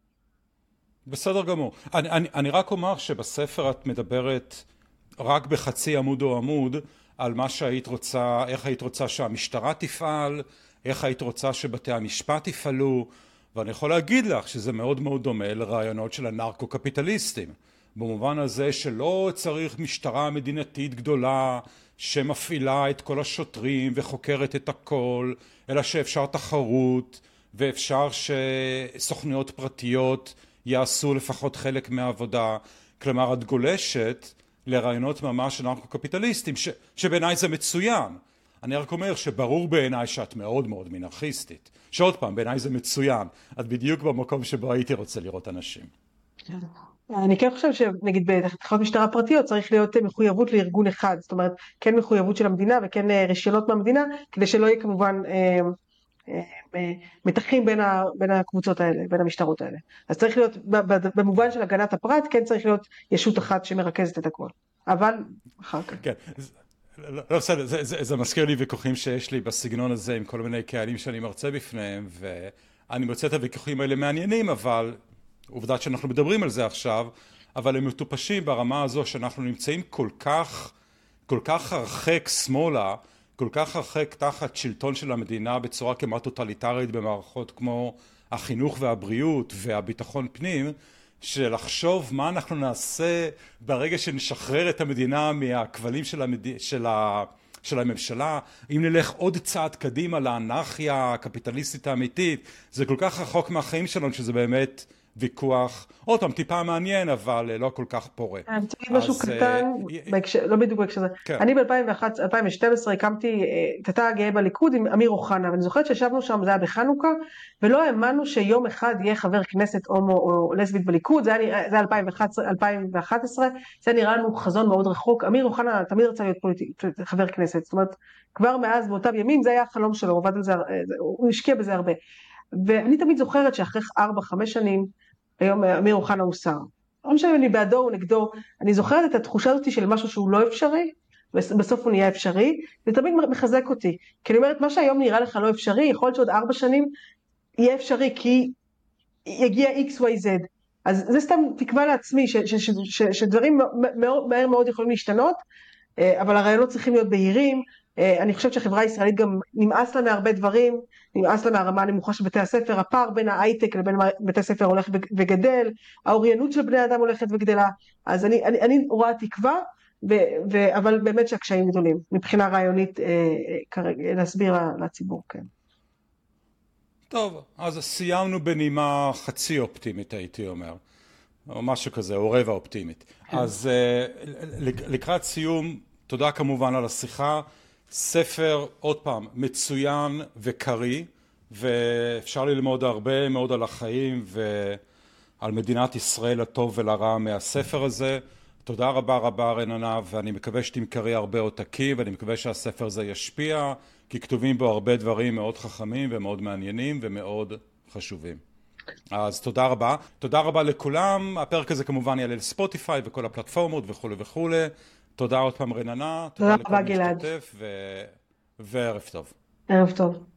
בסדר גמור. אני, אני, אני רק אומר שבספר את מדברת רק בחצי עמוד או עמוד על מה שהיית רוצה, איך היית רוצה שהמשטרה תפעל, איך היית רוצה שבתי המשפט יפעלו, ואני יכול להגיד לך שזה מאוד מאוד דומה לרעיונות של הנרקו-קפיטליסטים, במובן הזה שלא צריך משטרה מדינתית גדולה שמפעילה את כל השוטרים וחוקרת את הכל, אלא שאפשר תחרות ואפשר שסוכנויות פרטיות יעשו לפחות חלק מהעבודה. כלומר, את גולשת לרעיונות ממש אנרכו-קפיטליסטים, ש... שבעיניי זה מצוין. אני רק אומר שברור בעיניי שאת מאוד מאוד מינרכיסטית. שעוד פעם, בעיניי זה מצוין. את בדיוק במקום שבו הייתי רוצה לראות אנשים. אני כן חושב שנגיד בתחנות משטרה פרטיות צריך להיות מחויבות לארגון אחד, זאת אומרת כן מחויבות של המדינה וכן רישיונות מהמדינה, כדי שלא יהיה כמובן אה, אה, אה, מתחים בין, ה, בין הקבוצות האלה, בין המשטרות האלה. אז צריך להיות, במובן של הגנת הפרט, כן צריך להיות ישות אחת שמרכזת את הכל. אבל אחר כך. כן, לא, לא בסדר, זה, זה, זה מזכיר לי ויכוחים שיש לי בסגנון הזה עם כל מיני קהלים שאני מרצה בפניהם, ואני מוצא את הוויכוחים האלה מעניינים, אבל עובדה שאנחנו מדברים על זה עכשיו, אבל הם מטופשים ברמה הזו שאנחנו נמצאים כל כך, כל כך הרחק שמאלה, כל כך הרחק תחת שלטון של המדינה בצורה כמעט טוטליטרית במערכות כמו החינוך והבריאות והביטחון פנים, שלחשוב מה אנחנו נעשה ברגע שנשחרר את המדינה מהכבלים של, המד... של, ה... של הממשלה, אם נלך עוד צעד קדימה לאנרכיה הקפיטליסטית האמיתית, זה כל כך רחוק מהחיים שלנו שזה באמת ויכוח, עוד פעם טיפה מעניין אבל לא כל כך פורה. אני רוצה להגיד משהו קטן, לא בדיוק בהקשר הזה. אני ב-אלפיים ושתים עשרה הקמתי את התא הגאה בליכוד עם אמיר אוחנה, ואני זוכרת שישבנו שם, זה היה בחנוכה, ולא האמנו שיום אחד יהיה חבר כנסת הומו או לסבית בליכוד, זה היה אלפיים ואחת עשרה, זה נראה לנו חזון מאוד רחוק. אמיר אוחנה תמיד רצה להיות חבר כנסת, זאת אומרת, כבר מאז באותם ימים זה היה החלום שלו, הוא עבד על זה, הוא השקיע בזה הרבה. ואני תמיד זוכרת שאחרי ארבע, חמש שנים, היום אמיר אוחנה הוא שר. לא משנה אם אני בעדו או נגדו, אני זוכרת את התחושה הזאת של משהו שהוא לא אפשרי, ובסוף הוא נהיה אפשרי, זה תמיד מחזק אותי. כי אני אומרת, מה שהיום נראה לך לא אפשרי, יכול להיות שעוד ארבע שנים יהיה אפשרי, כי יגיע אקס וואי זד. אז זה סתם תקווה לעצמי, ש- ש- ש- ש- שדברים מאוד, מהר מאוד יכולים להשתנות, אבל הרעיונות צריכים להיות בהירים. אני חושבת שהחברה הישראלית גם נמאס לה מהרבה דברים, נמאס לה מהרמה הנמוכה של בתי הספר, הפער בין ההייטק לבין בתי הספר הולך וגדל, האוריינות של בני אדם הולכת וגדלה, אז אני, אני, אני רואה תקווה, ו, ו, אבל באמת שהקשיים גדולים, מבחינה רעיונית כרגע, להסביר לציבור, כן. טוב, אז סיימנו בנימה חצי אופטימית הייתי אומר, או משהו כזה, או רבע אופטימית. כן. אז לקראת סיום, תודה כמובן על השיחה, ספר עוד פעם מצוין וקרי, ואפשר ללמוד הרבה מאוד על החיים ועל מדינת ישראל הטוב ולרע מהספר הזה. תודה רבה רבה רננה, ואני מקווה שתמכרי הרבה עותקים, ואני מקווה שהספר הזה ישפיע, כי כתובים בו הרבה דברים מאוד חכמים ומאוד מעניינים ומאוד חשובים. אז תודה רבה. תודה רבה לכולם. הפרק הזה כמובן יעלה לספוטיפיי וכל הפלטפורמות וכו' וכו'. תודה עוד פעם רננה. תודה רבה גלעד. ו... וערב טוב. ערב טוב.